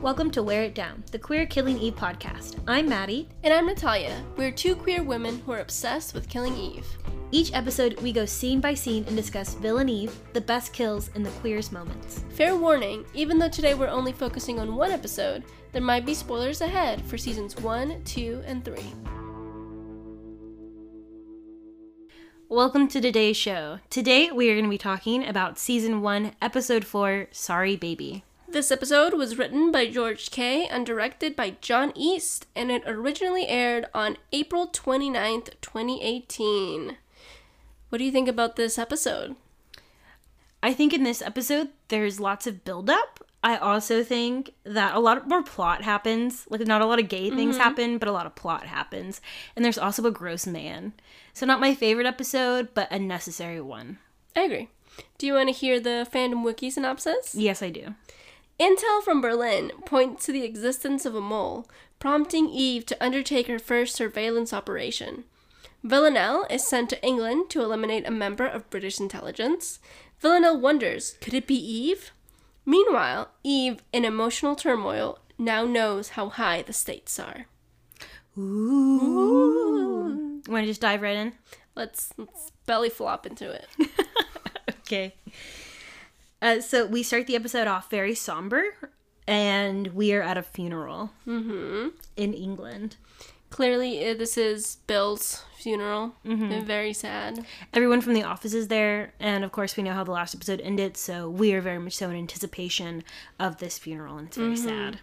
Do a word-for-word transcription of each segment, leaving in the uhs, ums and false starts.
Welcome to Wear It Down, the Queer Killing Eve podcast. I'm Maddie. And I'm Natalia. We're two queer women who are obsessed with killing Eve. Each episode, we go scene by scene and discuss Villain Eve, the best kills, and the queerest moments. Fair warning, even though today we're only focusing on one episode, there might be spoilers ahead for seasons one, two, and three. Welcome to today's show. Today, we are going to be talking about season one, episode four, Sorry Baby. This episode was written by George Kay and directed by John East, and it originally aired on April twenty-ninth, twenty eighteen. What do you think about this episode? I think in this episode, there's lots of build-up. I also think that a lot more plot happens. Like, not a lot of gay things mm-hmm. happen, but a lot of plot happens. And there's also a gross man. So not my favorite episode, but a necessary one. I agree. Do you want to hear the fandom wiki synopsis? Yes, I do. Intel from Berlin points to the existence of a mole, prompting Eve to undertake her first surveillance operation. Villanelle is sent to England to eliminate a member of British intelligence. Villanelle wonders, could it be Eve? Meanwhile, Eve, in emotional turmoil, now knows how high the stakes are. Ooh. Ooh. Want to just dive right in? Let's, let's belly flop into it. Okay. Uh, so we start the episode off very somber, and we are at a funeral mm-hmm. in England. Clearly, uh, this is Bill's funeral. Mm-hmm. Very sad. Everyone from the office is there, and of course we know how the last episode ended, so we are very much so in anticipation of this funeral, and it's very mm-hmm. sad.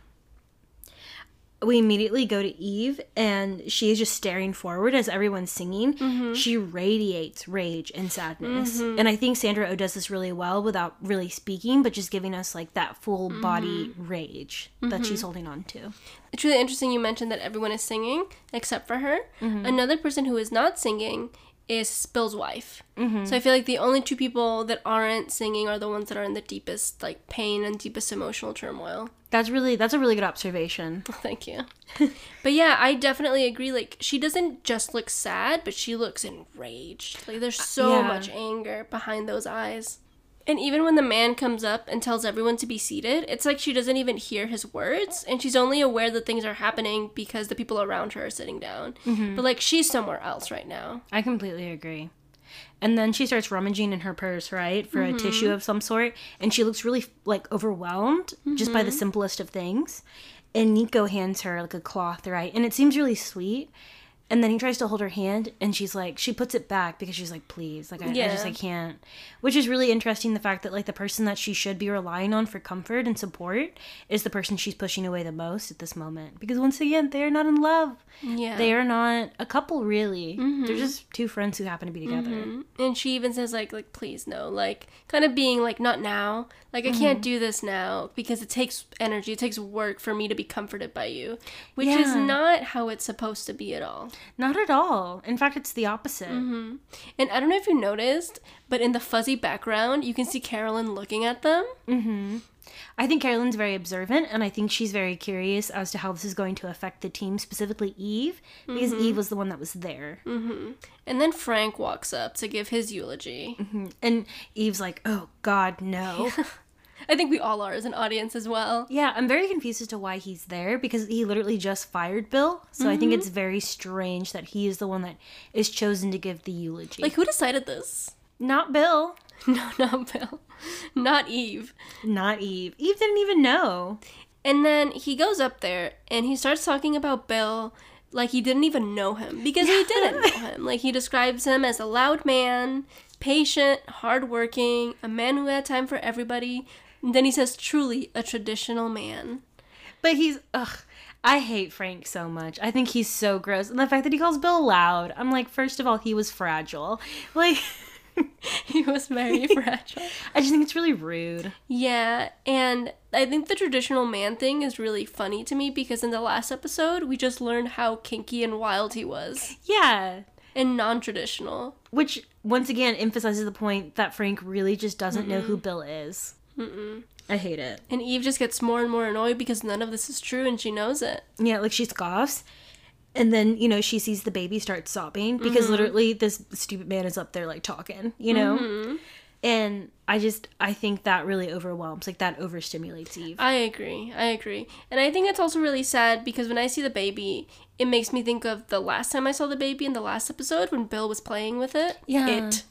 We immediately go to Eve, and she is just staring forward as everyone's singing. Mm-hmm. She radiates rage and sadness. Mm-hmm. And I think Sandra Oh does this really well without really speaking, but just giving us like that full mm-hmm. body rage mm-hmm. that she's holding on to. It's really interesting you mentioned that everyone is singing, except for her. Mm-hmm. Another person who is not singing is Bill's wife. Mm-hmm. So I feel like the only two people that aren't singing are the ones that are in the deepest like pain and deepest emotional turmoil. That's really, that's a really good observation. Thank you. But yeah, I definitely agree. Like, she doesn't just look sad, but she looks enraged. Like, there's so yeah. much anger behind those eyes. And even when the man comes up and tells everyone to be seated, it's like she doesn't even hear his words, and she's only aware that things are happening because the people around her are sitting down. Mm-hmm. But, like, she's somewhere else right now. I completely agree. And then she starts rummaging in her purse, right, for mm-hmm. a tissue of some sort. And she looks really, like, overwhelmed mm-hmm. just by the simplest of things. And Nico hands her, like, a cloth, right? And it seems really sweet. And then he tries to hold her hand, and she's like, she puts it back because she's like, please, like, I, yeah. I just, I can't. Which is really interesting, the fact that, like, the person that she should be relying on for comfort and support is the person she's pushing away the most at this moment. Because once again, they're not in love. Yeah. They are not a couple, really. Mm-hmm. They're just two friends who happen to be together. Mm-hmm. And she even says, like, like, please, no. Like, kind of being like, not now. Like, I mm-hmm. can't do this now because it takes energy, it takes work for me to be comforted by you. Which yeah. is not how it's supposed to be at all. Not at all. In fact, it's the opposite. Mm-hmm. And I don't know if you noticed, but in the fuzzy background, you can see Carolyn looking at them. Mm-hmm. I think Carolyn's very observant, and I think she's very curious as to how this is going to affect the team, specifically Eve, because mm-hmm. Eve was the one that was there. Mm-hmm. And then Frank walks up to give his eulogy. Mm-hmm. And Eve's like, oh, God, no. I think we all are as an audience as well. Yeah, I'm very confused as to why he's there, because he literally just fired Bill. So mm-hmm. I think it's very strange that he is the one that is chosen to give the eulogy. Like, who decided this? Not Bill. No, not Bill. Not Eve. Not Eve. Eve didn't even know. And then he goes up there, and he starts talking about Bill like he didn't even know him, because he didn't know him. Like, he describes him as a loud man, patient, hardworking, a man who had time for everybody. And then he says, truly a traditional man. But he's, ugh, I hate Frank so much. I think he's so gross. And the fact that he calls Bill loud, I'm like, first of all, he was fragile. Like, he was very fragile. I just think it's really rude. Yeah, and I think the traditional man thing is really funny to me, because in the last episode, we just learned how kinky and wild he was. Yeah. And non-traditional. Which, once again, emphasizes the point that Frank really just doesn't mm-hmm. know who Bill is. Mm-mm. I hate it. And Eve just gets more and more annoyed because none of this is true, and she knows it. Yeah, like, she scoffs. And then, you know, she sees the baby start sobbing because mm-hmm. literally this stupid man is up there, like, talking, you know? Mm-hmm. And I just, I think that really overwhelms, like that overstimulates Eve. I agree. I agree. And I think it's also really sad because when I see the baby, it makes me think of the last time I saw the baby in the last episode when Bill was playing with it. Yeah. It.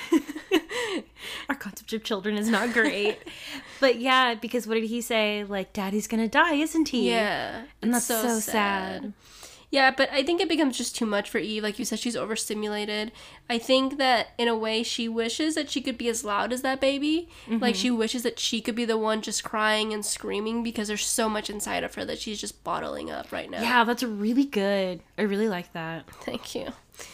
Our concept of children is not great. But yeah, because what did he say? Like, Daddy's gonna die, isn't he? Yeah. And that's so, so sad. sad. Yeah, but I think it becomes just too much for Eve. Like you said, she's overstimulated. I think that in a way she wishes that she could be as loud as that baby. Mm-hmm. Like she wishes that she could be the one just crying and screaming because there's so much inside of her that she's just bottling up right now. Yeah, that's really good. I really like that. Thank you.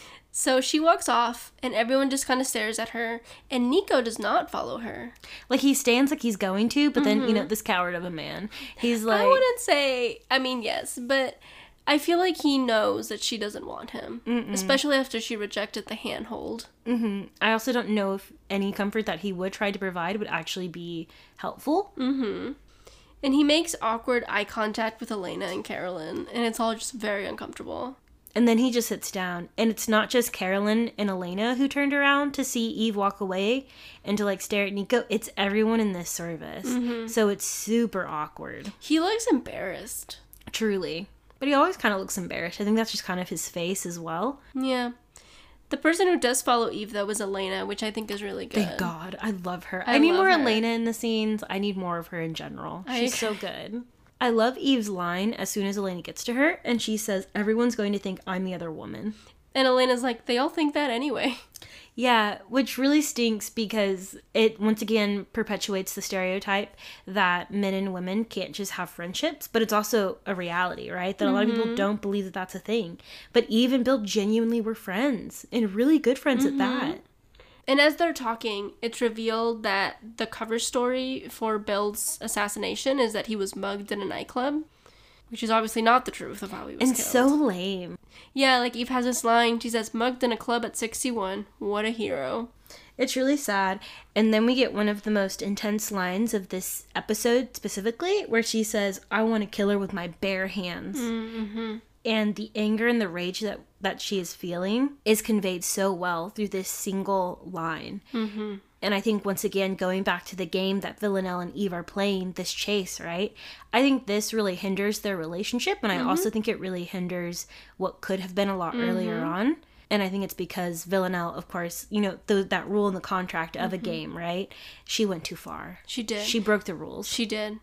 So she walks off, and everyone just kind of stares at her, and Nico does not follow her. Like, he stands like he's going to, but mm-hmm. then, you know, this coward of a man, he's like... I wouldn't say... I mean, yes, but I feel like he knows that she doesn't want him, Mm-mm. especially after she rejected the handhold. Mm-hmm. I also don't know if any comfort that he would try to provide would actually be helpful. Mm-hmm. And he makes awkward eye contact with Elena and Carolyn, and it's all just very uncomfortable. And then he just sits down. And it's not just Carolyn and Elena who turned around to see Eve walk away and to, like, stare at Nico. It's everyone in this service. Mm-hmm. So it's super awkward. He looks embarrassed. Truly. But he always kind of looks embarrassed. I think that's just kind of his face as well. Yeah. The person who does follow Eve, though, is Elena, which I think is really good. Thank God. I love her. I, I need love more her. Elena in the scenes. I need more of her in general. I She's agree. so good. I love Eve's line as soon as Elena gets to her, and she says, everyone's going to think I'm the other woman. And Elena's like, they all think that anyway. Yeah, which really stinks because it once again perpetuates the stereotype that men and women can't just have friendships, but it's also a reality, right? That mm-hmm. a lot of people don't believe that that's a thing. But Eve and Bill genuinely were friends, and really good friends mm-hmm. at that. And as they're talking, it's revealed that the cover story for Bill's assassination is that he was mugged in a nightclub, which is obviously not the truth of how he was and killed. So lame. Yeah, like Eve has this line, she says, mugged in a club at sixty-one. What a hero. It's really sad. And then we get one of the most intense lines of this episode specifically, where she says, I want to kill her with my bare hands. Mm-hmm. And the anger and the rage that, that she is feeling is conveyed so well through this single line. Mm-hmm. And I think, once again, going back to the game that Villanelle and Eve are playing, this chase, right? I think this really hinders their relationship. And mm-hmm. I also think it really hinders what could have been a lot mm-hmm. earlier on. And I think it's because Villanelle, of course, you know, th- that rule in the contract of mm-hmm. a game, right? She went too far. She did. She broke the rules. She did.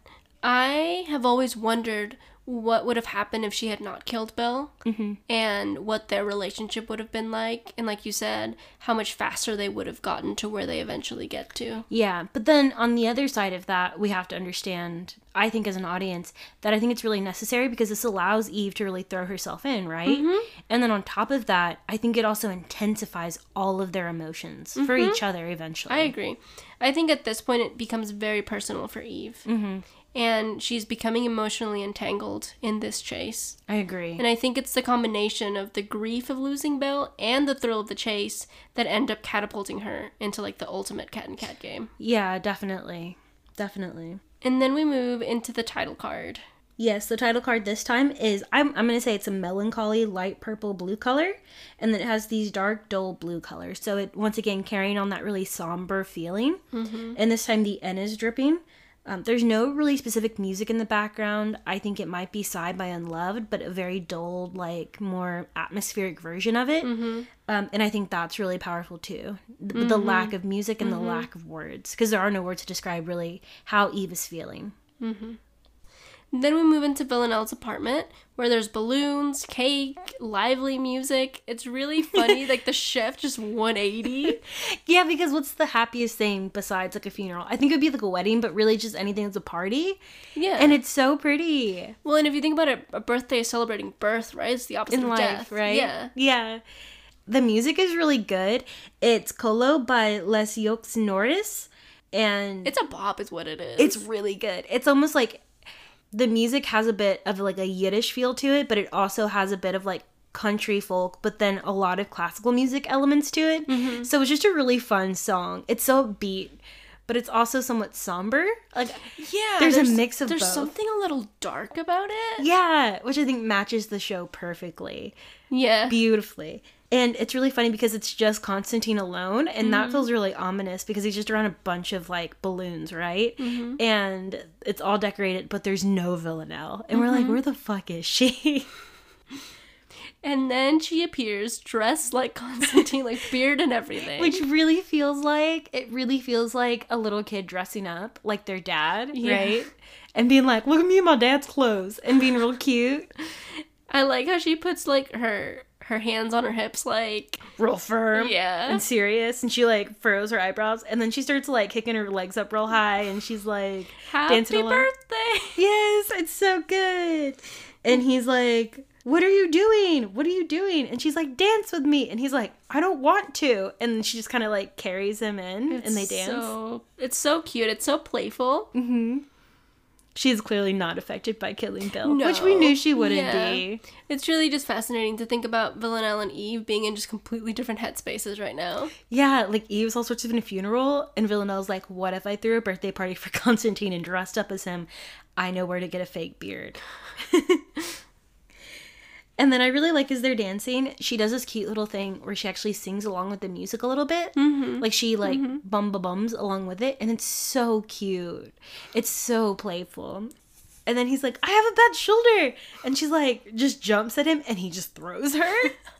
I have always wondered what would have happened if she had not killed Bill mm-hmm. and what their relationship would have been like. And like you said, how much faster they would have gotten to where they eventually get to. Yeah, but then on the other side of that, we have to understand, I think as an audience, that I think it's really necessary because this allows Eve to really throw herself in, right? Mm-hmm. And then on top of that, I think it also intensifies all of their emotions mm-hmm. for each other eventually. I agree. I think at this point it becomes very personal for Eve. Mm-hmm. And she's becoming emotionally entangled in this chase. I agree. And I think it's the combination of the grief of losing Bill and the thrill of the chase that end up catapulting her into, like, the ultimate cat and cat game. Yeah, definitely. Definitely. And then we move into the title card. Yes, the title card this time is, I'm, I'm going to say it's a melancholy light purple blue color. And then it has these dark, dull blue colors. So it, once again, carrying on that really somber feeling. Mm-hmm. And this time the N is dripping. Um, there's no really specific music in the background. I think it might be Sigh by Unloved, but a very dull, like, more atmospheric version of it. Mm-hmm. Um, and I think that's really powerful, too. The, mm-hmm. the lack of music and mm-hmm. the lack of words. Because there are no words to describe, really, how Eve is feeling. Mm-hmm. Then we move into Villanelle's apartment, where there's balloons, cake, lively music. It's really funny, like the chef just one eighty. Yeah, because what's the happiest thing besides, like, a funeral? I think it would be like a wedding, but really just anything that's a party. Yeah. And it's so pretty. Well, and if you think about it, a birthday is celebrating birth, right? It's the opposite In of life, death. right? Yeah. Yeah. The music is really good. It's Colo by Les Yeux Norris. And it's a bop is what it is. It's really good. It's almost like the music has a bit of like a Yiddish feel to it, but it also has a bit of like country folk, but then a lot of classical music elements to it. Mm-hmm. So it's just a really fun song. It's so upbeat, but it's also somewhat somber. Like, yeah, there's, there's a mix of there's both. There's something a little dark about it. Yeah, which I think matches the show perfectly. Yeah. Beautifully. And it's really funny because it's just Konstantin alone, and mm-hmm. that feels really ominous because he's just around a bunch of, like, balloons, right? Mm-hmm. And it's all decorated, but there's no Villanelle. And mm-hmm. we're like, where the fuck is she? And then she appears dressed like Konstantin, like beard and everything. Which really feels like, it really feels like a little kid dressing up like their dad, yeah. right? And being like, look at me in my dad's clothes, and being real cute. I like how she puts, like, her... her hands on her hips, like, real firm, yeah, and serious, and she, like, furrows her eyebrows, and then she starts, like, kicking her legs up real high, and she's like, happy dancing along. birthday. Yes, it's so good. And he's like, what are you doing? What are you doing? And she's like, dance with me. And he's like, I don't want to. And then she just kind of, like, carries him in, it's and they dance. So, it's so cute. It's so playful. Mm-hmm. She's clearly not affected by killing Bill, no. which we knew she wouldn't yeah. be. It's really just fascinating to think about Villanelle and Eve being in just completely different headspaces right now. Yeah, like Eve's all sorts of in a funeral, and Villanelle's like, what if I threw a birthday party for Konstantin and dressed up as him? I know where to get a fake beard. And then I really like as they're dancing, she does this cute little thing where she actually sings along with the music a little bit. Mm-hmm. Like she like mm-hmm. bum ba bums along with it. And it's so cute. It's so playful. And then he's like, I have a bad shoulder. And she's like, just jumps at him and he just throws her.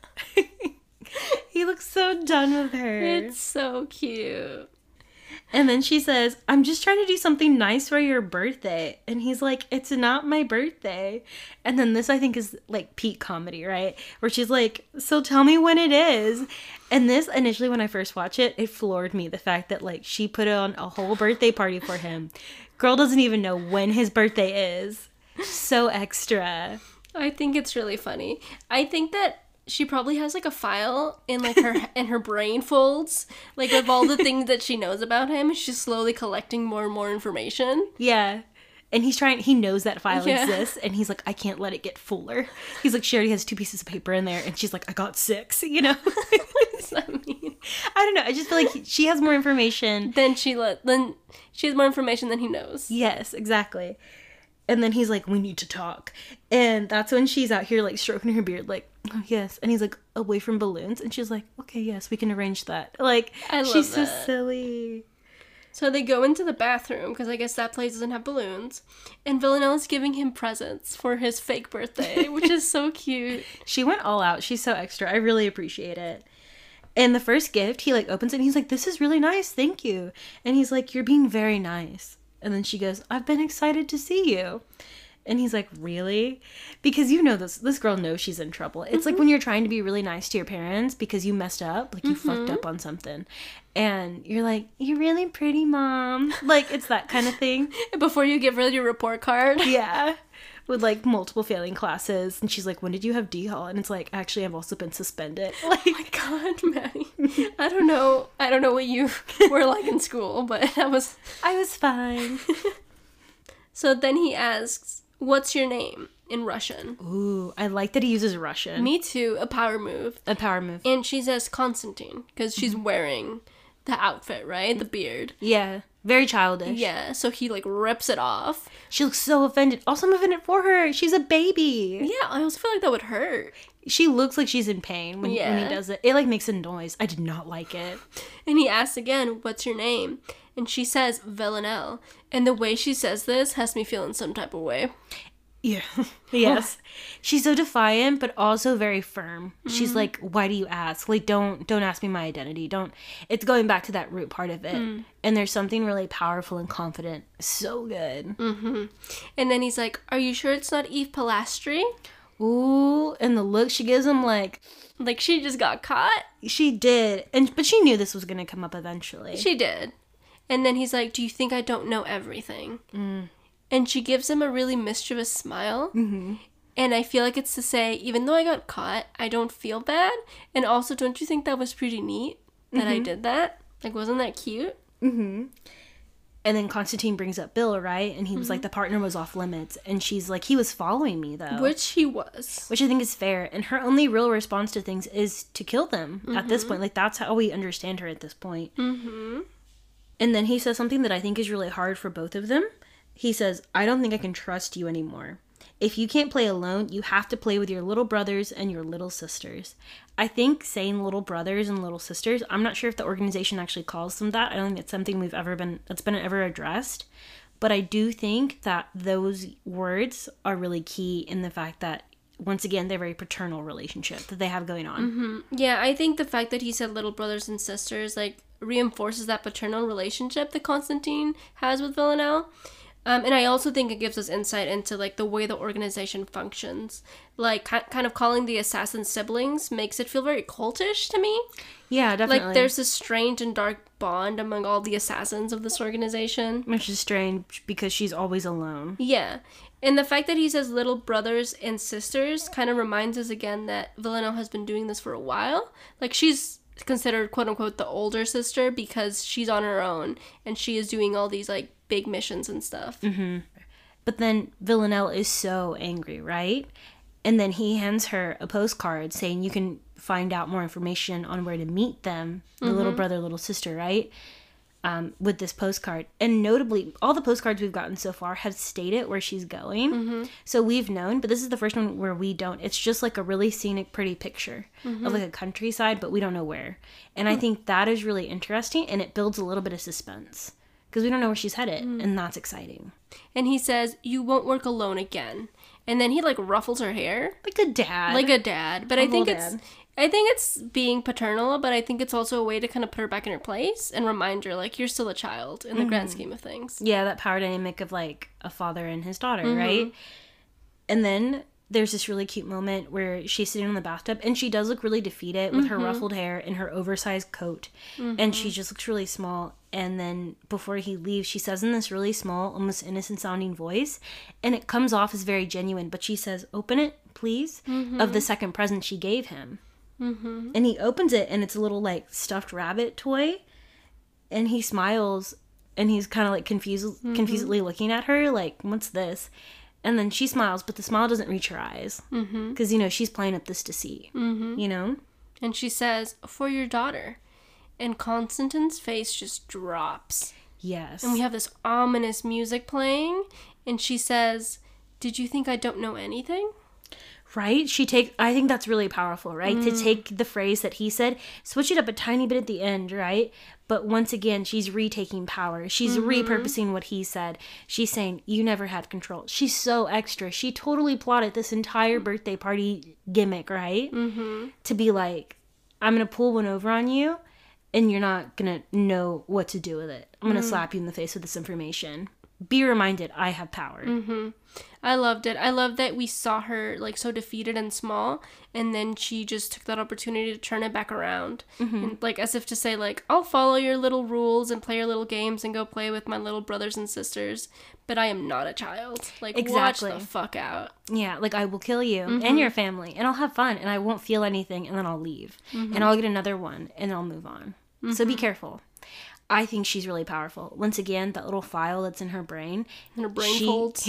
He looks so done with her. It's so cute. And then she says, I'm just trying to do something nice for your birthday. And he's like, it's not my birthday. And then this, I think, is like peak comedy, right? Where she's like, so tell me when it is. And this, initially, when I first watched it, it floored me. The fact that, like, she put on a whole birthday party for him. Girl doesn't even know when his birthday is. So extra. I think it's really funny. I think that she probably has, like, a file in, like, her in her brain folds, like, of all the things that she knows about him. She's slowly collecting more and more information. Yeah. And he's trying, he knows that file Yeah. exists, and he's like, I can't let it get fuller. He's like, she already has two pieces of paper in there, and she's like, I got six, you know? What does that mean? I don't know. I just feel like he, she has more information. Then she let, then she has more information than he knows. Yes, exactly. And then he's like, we need to talk. And that's when she's out here, like, stroking her beard, like, oh, yes. And he's like, away from balloons. And she's like, okay, yes, we can arrange that. Like, I love she's that. so silly. So they go into the bathroom, because I guess that place doesn't have balloons. And Villanella's giving him presents for his fake birthday, which is so cute. She went all out. She's so extra. I really appreciate it. And the first gift, he, like, opens it, and he's like, this is really nice. Thank you. And he's like, you're being very nice. And then she goes, I've been excited to see you. And he's like, really? Because you know this this girl knows she's in trouble. It's mm-hmm. like when you're trying to be really nice to your parents because you messed up, like you mm-hmm. fucked up on something. And you're like, you're really pretty, Mom. Like, it's that kind of thing. Before you give her your report card. Yeah. With, like, multiple failing classes. And she's like, when did you have D-Hall? And it's like, actually, I've also been suspended. Like, oh my God, Maddie. I don't know. I don't know what you were like in school, but I was... I was fine. So then he asks, what's your name? In Russian. Ooh, I like that he uses Russian. Me too. A power move. A power move. And she says Konstantin, because she's wearing the outfit, right? The beard. Yeah. Very childish. Yeah, so he, like, rips it off. She looks so offended. Also, I'm offended for her. She's a baby. Yeah, I also feel like that would hurt. She looks like she's in pain when, yeah. when he does it. It, like, makes a noise. I did not like it. And he asks again, what's your name? And she says, Villanelle. And the way she says this has me feeling some type of way. Yeah. Yes. She's so defiant, but also very firm. Mm-hmm. She's like, why do you ask? Like, don't don't ask me my identity. Don't. It's going back to that root part of it. Mm. And there's something really powerful and confident. So good. Mm-hmm. And then he's like, are you sure it's not Eve Pilastri? Ooh, and the look she gives him, like... Like, she just got caught? She did. and But she knew this was going to come up eventually. She did. And then he's like, do you think I don't know everything? Mm. And she gives him a really mischievous smile. Mm-hmm. And I feel like it's to say, even though I got caught, I don't feel bad. And also, don't you think that was pretty neat that mm-hmm. I did that? Like, wasn't that cute? Mm-hmm. And then Konstantin brings up Bill, right? And he was mm-hmm. like, the partner was off limits. And she's like, he was following me, though. Which he was. Which I think is fair. And her only real response to things is to kill them mm-hmm. at this point. Like, that's how we understand her at this point. Mm-hmm. And then he says something that I think is really hard for both of them. He says, I don't think I can trust you anymore. If you can't play alone, you have to play with your little brothers and your little sisters. I think saying little brothers and little sisters, I'm not sure if the organization actually calls them that. I don't think it's something we've ever been, that's been ever addressed. But I do think that those words are really key in the fact that, once again, they're a very paternal relationship that they have going on. Mm-hmm. Yeah, I think the fact that he said little brothers and sisters, like, reinforces that paternal relationship that Constantine has with Villanelle. Um, and I also think it gives us insight into, like, the way the organization functions. Like, ki- kind of calling the assassin siblings makes it feel very cultish to me. Yeah, definitely. Like, there's this strange and dark bond among all the assassins of this organization. Which is strange because she's always alone. Yeah. And the fact that he says little brothers and sisters kind of reminds us again that Villanelle has been doing this for a while. Like, she's considered, quote-unquote, the older sister because she's on her own. And she is doing all these, like, big missions and stuff. Mm-hmm. But then Villanelle is so angry, right? And then he hands her a postcard saying you can find out more information on where to meet them, the mm-hmm. little brother, little sister, right? Um, with this postcard. And notably, all the postcards we've gotten so far have stated where she's going. Mm-hmm. So we've known, but this is the first one where we don't. It's just like a really scenic, pretty picture mm-hmm. of like a countryside, but we don't know where. And mm-hmm. I think that is really interesting, and it builds a little bit of suspense. Because we don't know where she's headed, mm. and that's exciting. And he says, you won't work alone again. And then he, like, ruffles her hair. Like a dad. Like a dad. But a I think it's dad. I think it's being paternal, but I think it's also a way to kind of put her back in her place and remind her, like, you're still a child in the mm-hmm. grand scheme of things. Yeah, that power dynamic of, like, a father and his daughter, mm-hmm. right? And then there's this really cute moment where she's sitting in the bathtub, and she does look really defeated with mm-hmm. her ruffled hair and her oversized coat. Mm-hmm. And she just looks really small. And then before he leaves, she says in this really small, almost innocent sounding voice, and it comes off as very genuine, but she says, open it, please, mm-hmm. of the second present she gave him. Mm-hmm. And he opens it, and it's a little, like, stuffed rabbit toy, and he smiles, and he's kind of, like, confused, mm-hmm. confusedly looking at her, like, what's this? And then she smiles, but the smile doesn't reach her eyes. Because, mm-hmm. you know, she's playing up this deceit, mm-hmm. you know? And she says, for your daughter. And Constantine's face just drops. Yes. And we have this ominous music playing. And she says, did you think I don't know anything? Right? She take. I think that's really powerful, right? Mm. To take the phrase that he said, switch it up a tiny bit at the end, right? But once again, she's retaking power. She's mm-hmm. repurposing what he said. She's saying, you never had control. She's so extra. She totally plotted this entire birthday party gimmick, right? Mm-hmm. To be like, I'm going to pull one over on you, and you're not going to know what to do with it. I'm going to mm. slap you in the face with this information. Be reminded, I have power. Mm-hmm. I loved it. I love that we saw her, like, so defeated and small, and then she just took that opportunity to turn it back around. Mm-hmm. And, like, as if to say, like, I'll follow your little rules and play your little games and go play with my little brothers and sisters, but I am not a child. Like, exactly. Watch the fuck out. Yeah, like, I will kill you mm-hmm. and your family, and I'll have fun, and I won't feel anything, and then I'll leave. Mm-hmm. And I'll get another one, and I'll move on. Mm-hmm. So be careful. I think she's really powerful. Once again, that little file that's in her brain. In her brain she, folds.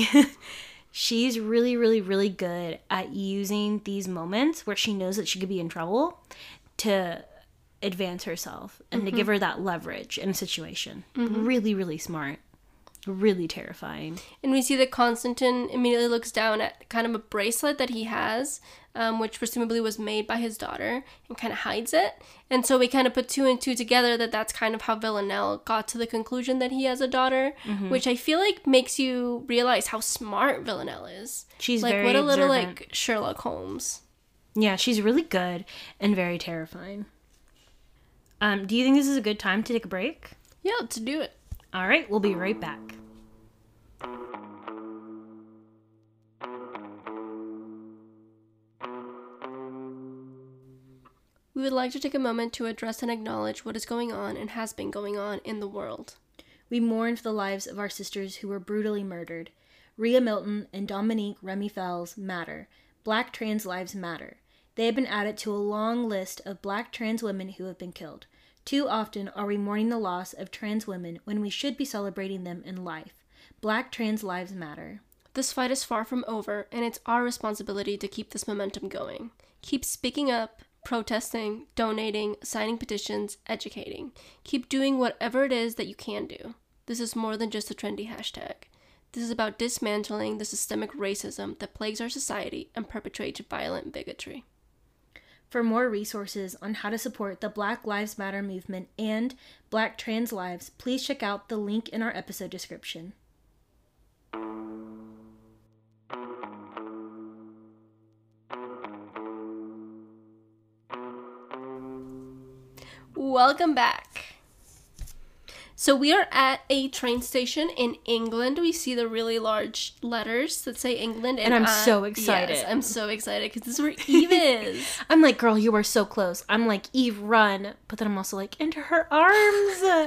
She's really, really, really good at using these moments where she knows that she could be in trouble to advance herself and mm-hmm. to give her that leverage in a situation. Mm-hmm. Really, really smart. Really terrifying. And we see that Constantine immediately looks down at kind of a bracelet that he has, um, which presumably was made by his daughter, and kind of hides it. And so we kind of put two and two together that that's kind of how Villanelle got to the conclusion that he has a daughter, mm-hmm. which I feel like makes you realize how smart Villanelle is. She's like, very what a little observant. Like Sherlock Holmes. Yeah, she's really good and very terrifying. Um, do you think this is a good time to take a break? Yeah, let's do it. All right, we'll be right back. We would like to take a moment to address and acknowledge what is going on and has been going on in the world. We mourn for the lives of our sisters who were brutally murdered. Rhea Milton and Dominique Remy Fells matter. Black trans lives matter. They have been added to a long list of black trans women who have been killed. Too often are we mourning the loss of trans women when we should be celebrating them in life. Black trans lives matter. This fight is far from over, and it's our responsibility to keep this momentum going. Keep speaking up, protesting, donating, signing petitions, educating. Keep doing whatever it is that you can do. This is more than just a trendy hashtag. This is about dismantling the systemic racism that plagues our society and perpetrates violent bigotry. For more resources on how to support the Black Lives Matter movement and Black trans lives, please check out the link in our episode description. Welcome back. So we are at a train station in England. We see the really large letters that say England. And, and I'm I, so excited. Yes, I'm so excited because this is where Eve is. I'm like, girl, you are so close. I'm like, Eve, run. But then I'm also like, into her arms.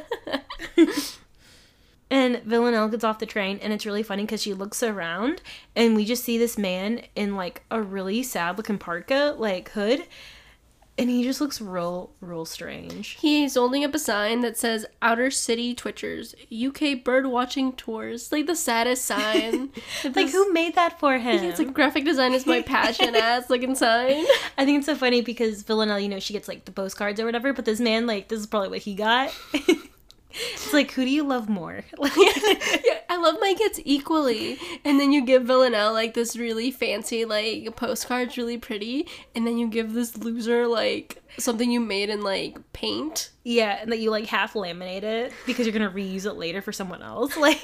And Villanelle gets off the train, and it's really funny because she looks around, and we just see this man in, like, a really sad-looking parka, like, hood. And he just looks real, real strange. He's holding up a sign that says Outer City Twitchers, U K bird watching tours. Like the saddest sign. Like, this, who made that for him? Yeah, it's like graphic design is my passion ass looking sign. I think it's so funny because Villanelle, you know, she gets like the postcards or whatever, but this man, like, this is probably what he got. It's like, who do you love more? Yeah, I love my kids equally. And then you give Villanelle, like, this really fancy, like, postcards, really pretty. And then you give this loser, like, something you made in, like, paint. Yeah, and that you, like, half laminate it because you're going to reuse it later for someone else. Like,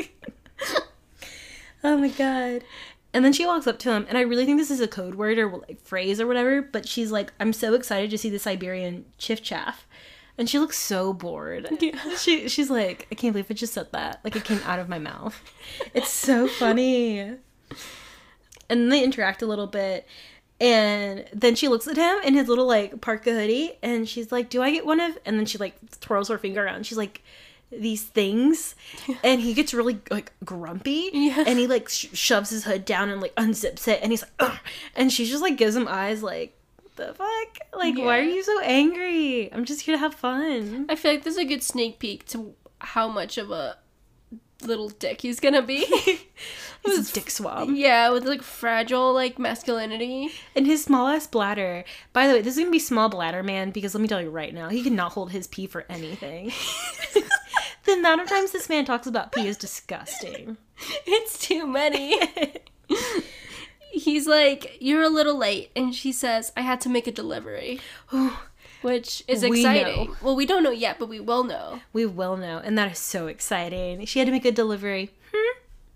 oh my God. And then she walks up to him, and I really think this is a code word or, like, phrase or whatever, but she's like, I'm so excited to see the Siberian chiff chaff. And she looks so bored. Yeah. She She's like, I can't believe I just said that. Like, it came out of my mouth. It's so funny. And then they interact a little bit. And then she looks at him in his little, like, parka hoodie. And she's like, do I get one of... And then she, like, twirls her finger around. She's like, these things. And he gets really, like, grumpy. Yeah. And he, like, sh- shoves his hood down and, like, unzips it. And he's like, ugh. And she just, like, gives him eyes, like, the fuck? Like, yeah. Why are you so angry? I'm just here to have fun. I feel like this is a good sneak peek to how much of a little dick he's gonna be. He's a dick swab. Yeah, with, like, fragile, like, masculinity. And his small-ass bladder. By the way, this is gonna be small bladder man, because let me tell you right now, he cannot hold his pee for anything. The amount of times this man talks about pee is disgusting. It's too many. He's like, you're a little late. And she says, I had to make a delivery. Which is exciting. We know. Well, we don't know yet, but we will know. We will know. And that is so exciting. She had to make a delivery. Hmm?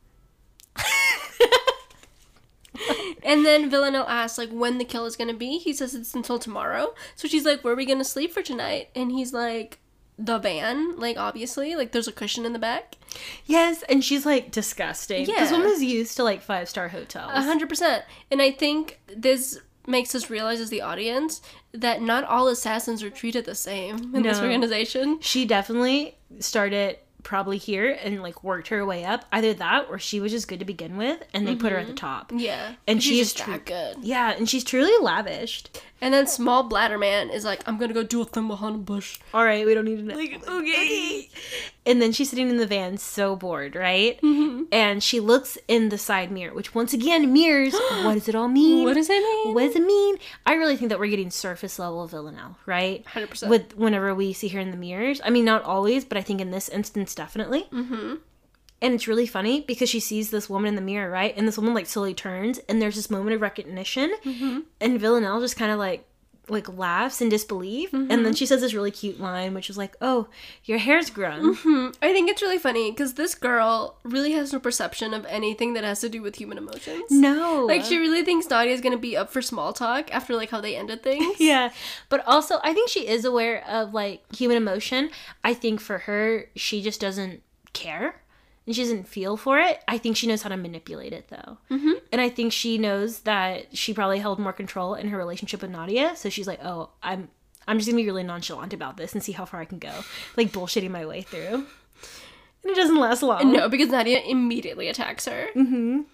And then Villanelle asks, like, when the kill is going to be. He says it's until tomorrow. So she's like, where are we going to sleep for tonight? And he's like, the van, like, obviously, like, there's a cushion in the back. Yes, and she's, like, disgusting. Yeah. This woman's used to, like, five-star hotels. A hundred percent. And I think this makes us realize as the audience that not all assassins are treated the same in no. this organization. She definitely started probably here and, like, worked her way up. Either that or she was just good to begin with and they mm-hmm. put her at the top. Yeah. And she's she is just tru- that good. Yeah, and she's truly lavished. And then small bladder man is like, I'm gonna go do a thing behind a bush. All right, we don't need to know. Like, okay. okay. And then she's sitting in the van so bored, right? Mm-hmm. And she looks in the side mirror, which once again mirrors, what does it all mean? What does it mean? What does it mean? I really think that we're getting surface level Villanelle, right? one hundred percent. With whenever we see her in the mirrors. I mean, not always, but I think in this instance, definitely. Mm-hmm. And it's really funny because she sees this woman in the mirror, right? And this woman, like, slowly turns, and there's this moment of recognition. Mm-hmm. And Villanelle just kind of, like, like laughs in disbelief. Mm-hmm. And then she says this really cute line, which is like, oh, your hair's grown. Mm-hmm. I think it's really funny because this girl really has no perception of anything that has to do with human emotions. No. Like, she really thinks Nadia's gonna be up for small talk after, like, how they ended things. Yeah. But also, I think she is aware of, like, human emotion. I think for her, she just doesn't care. And she doesn't feel for it. I think she knows how to manipulate it, though. Mm-hmm. And I think she knows that she probably held more control in her relationship with Nadia. So she's like, oh, I'm I'm just going to be really nonchalant about this and see how far I can go. Like, bullshitting my way through. And it doesn't last long. No, because Nadia immediately attacks her. Mm-hmm.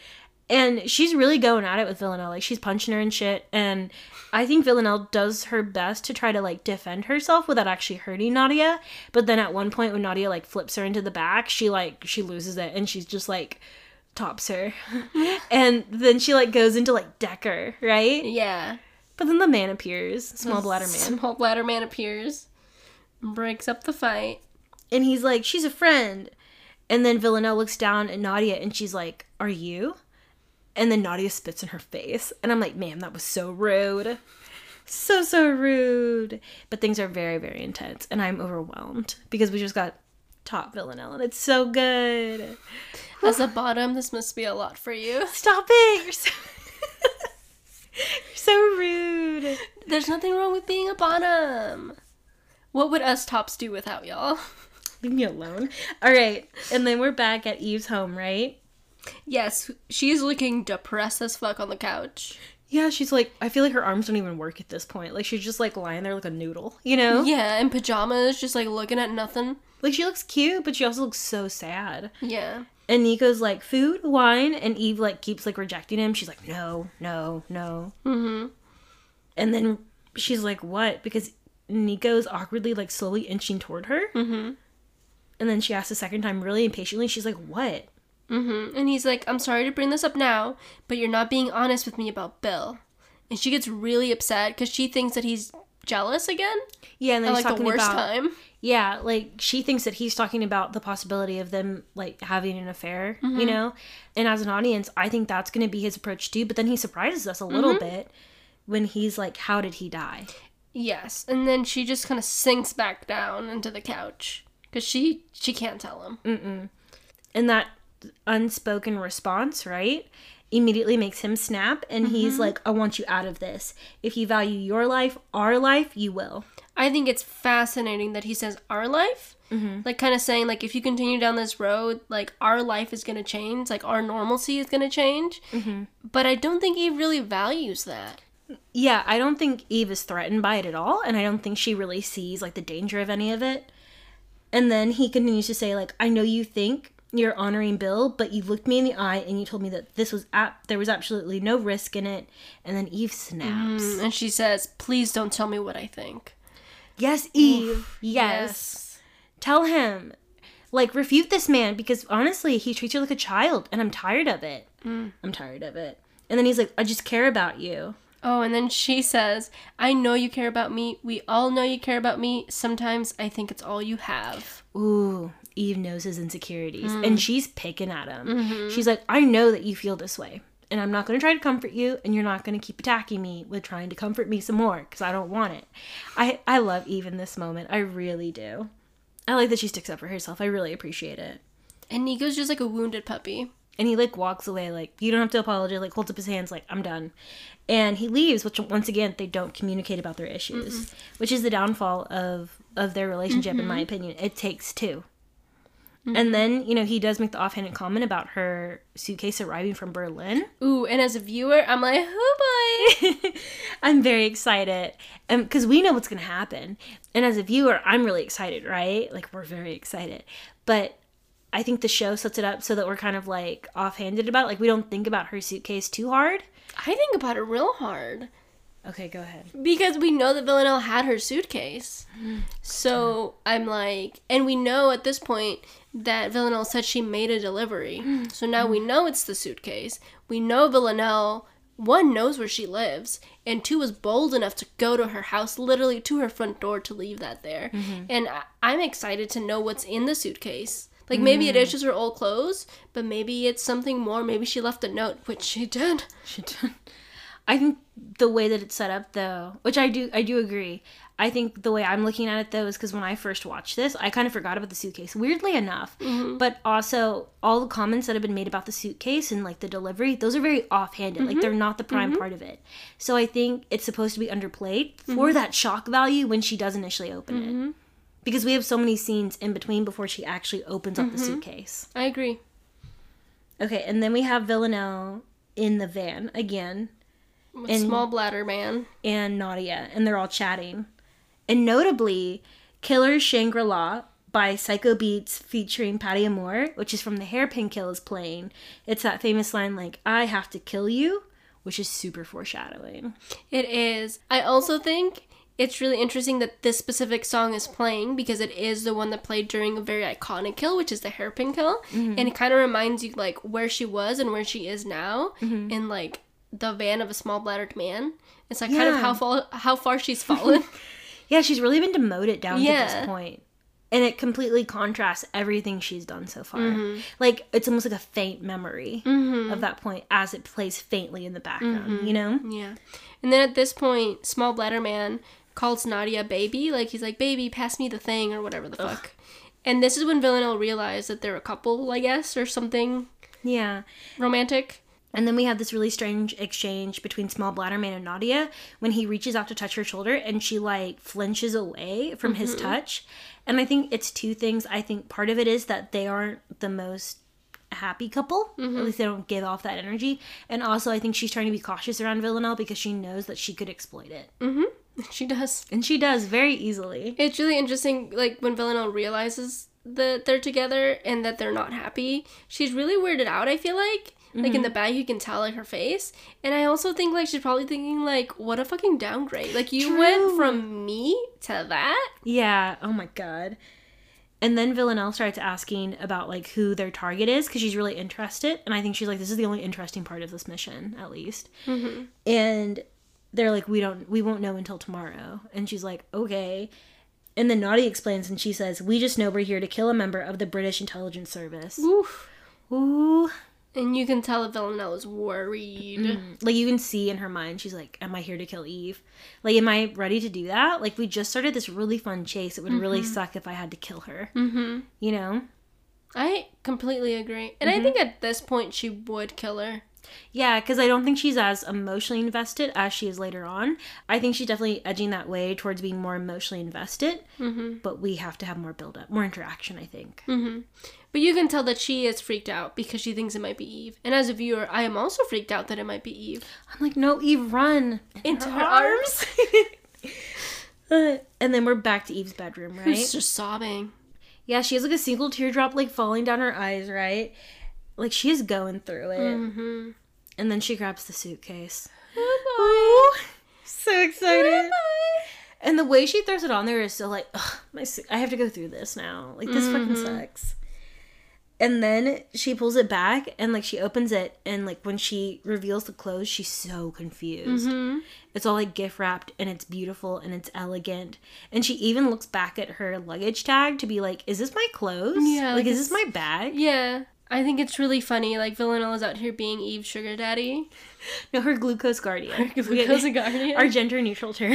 And she's really going at it with Villanelle. Like, she's punching her and shit. And I think Villanelle does her best to try to, like, defend herself without actually hurting Nadia. But then at one point when Nadia, like, flips her into the back, she, like, she loses it. And she's just, like, tops her. And then she, like, goes into, like, Decker, right? Yeah. But then the man appears. Small the bladder man. Small bladder man appears. Breaks up the fight. And he's like, she's a friend. And then Villanelle looks down at Nadia and she's like, are you? And then Nadia spits in her face. And I'm like, man, that was so rude. So, so rude. But things are very, very intense. And I'm overwhelmed because we just got top Villanelle and it's so good. As a bottom, this must be a lot for you. Stop it. You're so, You're so rude. There's nothing wrong with being a bottom. What would us tops do without y'all? Leave me alone. All right. And then we're back at Eve's home, right? Yes. She's looking depressed as fuck on the couch. Yeah, she's like, I feel like her arms don't even work at this point. Like, she's just, like, lying there like a noodle, you know? Yeah, in pajamas, just, like, looking at nothing. Like, she looks cute, but she also looks so sad. Yeah. And Nico's like, food, wine, and Eve, like, keeps, like, rejecting him. She's like, no, no, no. Mm-hmm. And then she's like, what? Because Nico's awkwardly, like, slowly inching toward her. Mm-hmm. And then she asks a second time really impatiently. She's like, what? Mm-hmm. And he's like, I'm sorry to bring this up now, but you're not being honest with me about Bill. And she gets really upset because she thinks that he's jealous again. Yeah, and then at, he's like, talking the worst about, time. Yeah, like, she thinks that he's talking about the possibility of them, like, having an affair, mm-hmm. you know? And as an audience, I think that's going to be his approach, too. But then he surprises us a little mm-hmm. bit when he's like, how did he die? Yes, and then she just kind of sinks back down into the couch. Because she, she can't tell him. Mm-mm. And that unspoken response, right, immediately makes him snap. And mm-hmm. he's like, I want you out of this. If you value your life, our life, you will. I think it's fascinating that he says our life. Mm-hmm. Like, kind of saying, like, if you continue down this road, like, our life is going to change. Like, our normalcy is going to change. Mm-hmm. But I don't think Eve really values that. Yeah, I don't think Eve is threatened by it at all. And I don't think she really sees, like, the danger of any of it. And then he continues to say, like, I know you think you're honoring Bill, but you looked me in the eye and you told me that this was ap- there was absolutely no risk in it. And then Eve snaps. Mm, and she says, please don't tell me what I think. Yes, Eve. Oof, yes. yes. Tell him. Like, refute this man because, honestly, he treats you like a child. And I'm tired of it. Mm. I'm tired of it. And then he's like, I just care about you. Oh, and then she says, I know you care about me. We all know you care about me. Sometimes I think it's all you have. Ooh, Eve knows his insecurities. Mm. And she's picking at him. Mm-hmm. She's like, I know that you feel this way. And I'm not going to try to comfort you. And you're not going to keep attacking me with trying to comfort me some more. Because I don't want it. I, I love Eve in this moment. I really do. I like that she sticks up for herself. I really appreciate it. And Nico's just like a wounded puppy. And he, like, walks away, like, you don't have to apologize, like, holds up his hands, like, I'm done. And he leaves, which, once again, they don't communicate about their issues, mm-hmm. which is the downfall of, of their relationship, mm-hmm. in my opinion. It takes two. Mm-hmm. And then, you know, he does make the offhanded comment about her suitcase arriving from Berlin. Ooh, and as a viewer, I'm like, oh, boy. I'm very excited. Because we know what's going to happen. And as a viewer, I'm really excited, right? Like, we're very excited. But I think the show sets it up so that we're kind of, like, offhanded about it. Like, we don't think about her suitcase too hard. I think about it real hard. Okay, go ahead. Because we know that Villanelle had her suitcase. So I'm like, and we know at this point that Villanelle said she made a delivery. So now we know it's the suitcase. We know Villanelle, one, knows where she lives, and two, was bold enough to go to her house, literally to her front door, to leave that there. Mm-hmm. And I- I'm excited to know what's in the suitcase. Like, maybe mm. it is just her old clothes, but maybe it's something more. Maybe she left a note, which she did. She did. I think the way that it's set up, though, which I do I do agree. I think the way I'm looking at it, though, is because when I first watched this, I kind of forgot about the suitcase, weirdly enough. Mm-hmm. But also, all the comments that have been made about the suitcase and, like, the delivery, those are very offhanded. Mm-hmm. Like, they're not the prime mm-hmm. part of it. So I think it's supposed to be underplayed mm-hmm. for that shock value when she does initially open mm-hmm. it. Because we have so many scenes in between before she actually opens up mm-hmm. the suitcase. I agree. Okay, and then we have Villanelle in the van again. With and, Small Bladder Man. And Nadia. And they're all chatting. And notably, Killer Shangri-La by Psycho Beats featuring Patty Amore, which is from the Hairpin Kill, is playing. It's that famous line, like, I have to kill you, which is super foreshadowing. It is. I also think it's really interesting that this specific song is playing because it is the one that played during a very iconic kill, which is the Hairpin Kill. Mm-hmm. And it kind of reminds you, like, where she was and where she is now mm-hmm. in, like, the van of a small-bladdered man. It's, like, yeah. kind of how, fall- how far she's fallen. Yeah, she's really been demoted down yeah. to this point. And it completely contrasts everything she's done so far. Mm-hmm. Like, it's almost like a faint memory mm-hmm. of that point as it plays faintly in the background, mm-hmm. you know? Yeah. And then at this point, Small Bladder Man calls Nadia baby. Like, he's like, baby, pass me the thing, or whatever the Ugh. fuck. And this is when Villanelle realized that they're a couple, I guess, or something. Yeah. Romantic. And then we have this really strange exchange between Small Bladder Man and Nadia when he reaches out to touch her shoulder and she, like, flinches away from mm-hmm. his touch. And I think it's two things. I think part of it is that they aren't the most happy couple. Mm-hmm. At least they don't give off that energy. And also I think she's trying to be cautious around Villanelle because she knows that she could exploit it. Mm-hmm. She does. And she does very easily. It's really interesting, like, when Villanelle realizes that they're together and that they're not happy. She's really weirded out, I feel like. Like, mm-hmm. in the back, you can tell, like, her face. And I also think, like, she's probably thinking, like, what a fucking downgrade. Like, you True. went from me to that? Yeah. Oh, my God. And then Villanelle starts asking about, like, who their target is, because she's really interested. And I think she's like, this is the only interesting part of this mission, at least. Mm-hmm. And they're like, we don't, we won't know until tomorrow. And she's like, okay. And then Nadia explains, and she says, we just know we're here to kill a member of the British Intelligence Service. Oof. Ooh. And you can tell that Villanelle is worried. Mm. Like, you can see in her mind, she's like, am I here to kill Eve? Like, am I ready to do that? Like, we just started this really fun chase. It would mm-hmm. really suck if I had to kill her. Mm-hmm. You know? I completely agree. And mm-hmm. I think at this point, she would kill her. Yeah, because I don't think she's as emotionally invested as she is later on. I think she's definitely edging that way towards being more emotionally invested. Mm-hmm. But we have to have more build-up, more interaction, I think. Mm-hmm. But you can tell that she is freaked out because she thinks it might be Eve. And as a viewer, I am also freaked out that it might be Eve. I'm like, no, Eve, run. Into her, her arms. uh, and then we're back to Eve's bedroom, right? She's just sobbing. Yeah, she has like a single teardrop like falling down her eyes, right? Like, she is going through it. Mm-hmm. And then she grabs the suitcase. Oh, boy. So excited. Oh, and the way she throws it on there is so like, ugh, my su- I have to go through this now. Like, this mm-hmm. fucking sucks. And then she pulls it back and, like, she opens it. And, like, when she reveals the clothes, she's so confused. Mm-hmm. It's all, like, gift wrapped and it's beautiful and it's elegant. And she even looks back at her luggage tag to be like, is this my clothes? Yeah. Like, like is this my bag? Yeah. I think it's really funny. Like, Villanelle is out here being Eve's sugar daddy. No, her glucose guardian. Her glucose guardian. Our gender neutral term.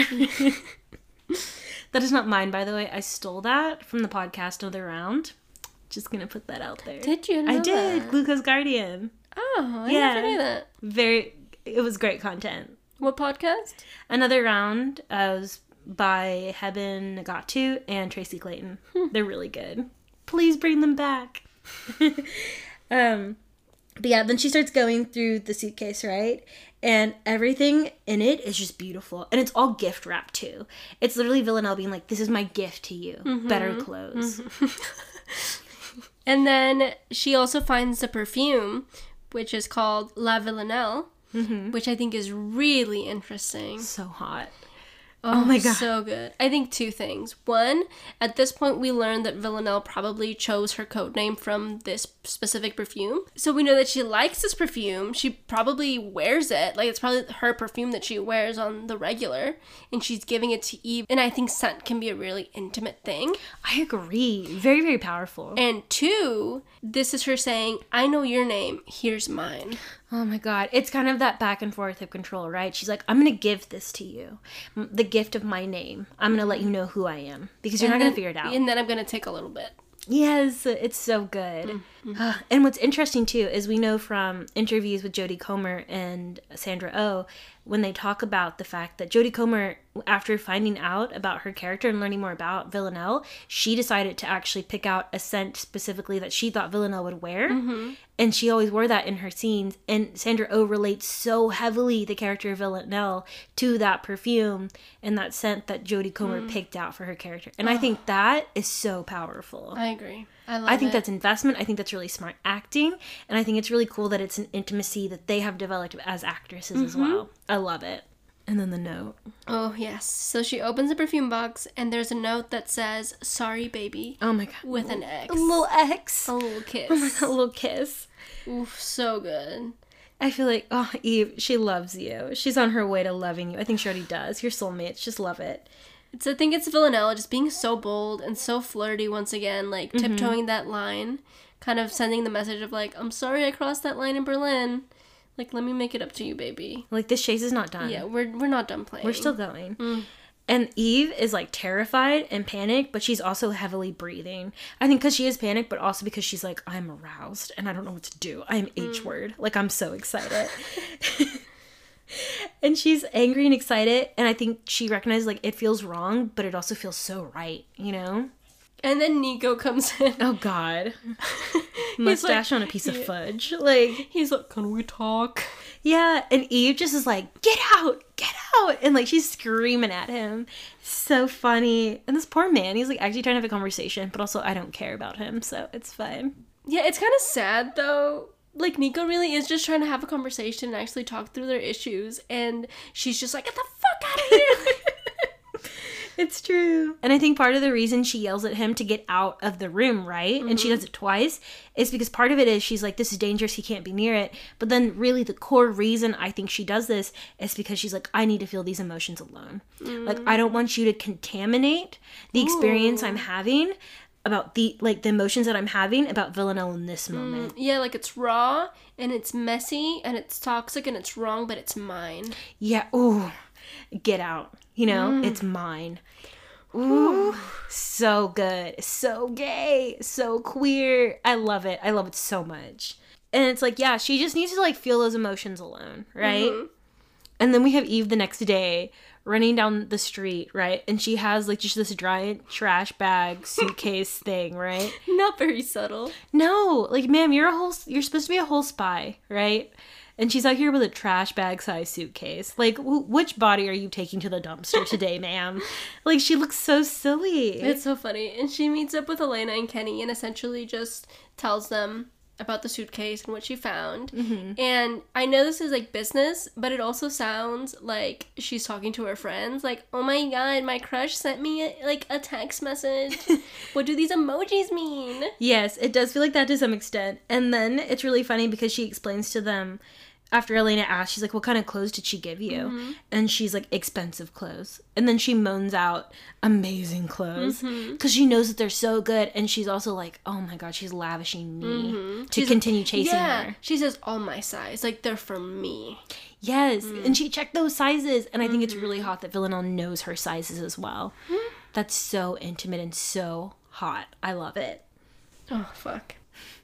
That is not mine, by the way. I stole that from the podcast Another Round. Just gonna put that out there. Did you know I did. That? Glucose Guardian. Oh, I yeah. never knew that. Very, it was great content. What podcast? Another Round uh, was by Heben Nagatu and Tracy Clayton. Hmm. They're really good. Please bring them back. um, but yeah, then she starts going through the suitcase, right? And everything in it is just beautiful. And it's all gift wrapped, too. It's literally Villanelle being like, this is my gift to you. Mm-hmm. Better clothes. Mm-hmm. And then she also finds the perfume, which is called La Villanelle, mm-hmm. which I think is really interesting. So hot. Oh, oh my God. So good. I think two things. One, at this point, we learned that Villanelle probably chose her code name from this specific perfume. So we know that she likes this perfume. She probably wears it. Like, it's probably her perfume that she wears on the regular. And she's giving it to Eve. And I think scent can be a really intimate thing. I agree. Very, very powerful. And two, this is her saying, I know your name. Here's mine. Oh my God. It's kind of that back and forth of control, right? She's like, I'm going to give this to you. The gift of my name. I'm going to let you know who I am. Because you're and not then, going to figure it out. And then I'm going to take a little bit. Yes, it's so good. Mm-hmm. Uh, and what's interesting, too, is we know from interviews with Jodie Comer and Sandra Oh, when they talk about the fact that Jodie Comer, after finding out about her character and learning more about Villanelle, she decided to actually pick out a scent specifically that she thought Villanelle would wear. Mm-hmm. And she always wore that in her scenes. And Sandra Oh relates so heavily the character of Villanelle to that perfume and that scent that Jodie Comer mm. picked out for her character. And oh. I think that is so powerful. I agree. I love I think it. that's investment. I think that's really smart acting. And I think it's really cool that it's an intimacy that they have developed as actresses mm-hmm. as well. I love it. And then the note. Oh, yes. So she opens the perfume box, and there's a note that says, sorry, baby. Oh, my God. With an X. A little X. A little kiss. Oh, my God, a little kiss. Oof, so good. I feel like, oh, Eve, she loves you. She's on her way to loving you. I think she already does. Your soulmates. Just love it. It's, I think it's Villanelle just being so bold and so flirty once again, like mm-hmm. tiptoeing that line, kind of sending the message of like, I'm sorry I crossed that line in Berlin. Like, let me make it up to you, baby. Like, this chase is not done. Yeah, we're we're not done playing. We're still going. Mm. And Eve is, like, terrified and panicked, but she's also heavily breathing. I think because she is panicked, but also because she's like, I'm aroused, and I don't know what to do. I am mm. H-word. Like, I'm so excited. And she's angry and excited, and I think she recognizes, like, it feels wrong, but it also feels so right, you know? And then Nico comes in. Oh, God. Mustache like, on a piece of fudge. Like, he's like, can we talk? Yeah, and Eve just is like, get out, get out. And, like, she's screaming at him. So funny. And this poor man, he's, like, actually trying to have a conversation, but also I don't care about him, so it's fine. Yeah, it's kind of sad, though. Like, Nico really is just trying to have a conversation and actually talk through their issues, and she's just like, get the fuck out of here! It's true. And I think part of the reason she yells at him to get out of the room, right? Mm-hmm. And she does it twice, is because part of it is she's like, this is dangerous, he can't be near it. But then really the core reason I think she does this is because she's like, I need to feel these emotions alone. Mm-hmm. Like, I don't want you to contaminate the experience Ooh. I'm having about the, like, the emotions that I'm having about Villanelle in this moment. Mm, yeah, like, it's raw, and it's messy, and it's toxic, and it's wrong, but it's mine. Yeah, ooh, get out. You know, mm. it's mine. Ooh, so good. So gay. So queer. I love it. I love it so much. And it's like, yeah, she just needs to, like, feel those emotions alone, right? Mm-hmm. And then we have Eve the next day running down the street, right? And she has, like, just this giant trash bag suitcase thing, right? Not very subtle. No. Like, ma'am, you're a whole, you're supposed to be a whole spy, right? And she's out here with a trash bag size suitcase. Like, w- which body are you taking to the dumpster today, ma'am? Like, she looks so silly. It's so funny. And she meets up with Elena and Kenny and essentially just tells them about the suitcase and what she found. Mm-hmm. And I know this is, like, business, but it also sounds like she's talking to her friends. Like, oh my god, my crush sent me, a, like, a text message. What do these emojis mean? Yes, it does feel like that to some extent. And then it's really funny because she explains to them, after Elena asks, she's like, what kind of clothes did she give you? Mm-hmm. And she's like, expensive clothes. And then she moans out, amazing clothes. Because mm-hmm. she knows that they're so good. And she's also like, oh my god, she's lavishing me mm-hmm. to she's, continue chasing yeah. her. She says, all my size. Like, they're for me. Yes. Mm. And she checked those sizes. And I think mm-hmm. it's really hot that Villanelle knows her sizes as well. Mm-hmm. That's so intimate and so hot. I love it. Oh, fuck.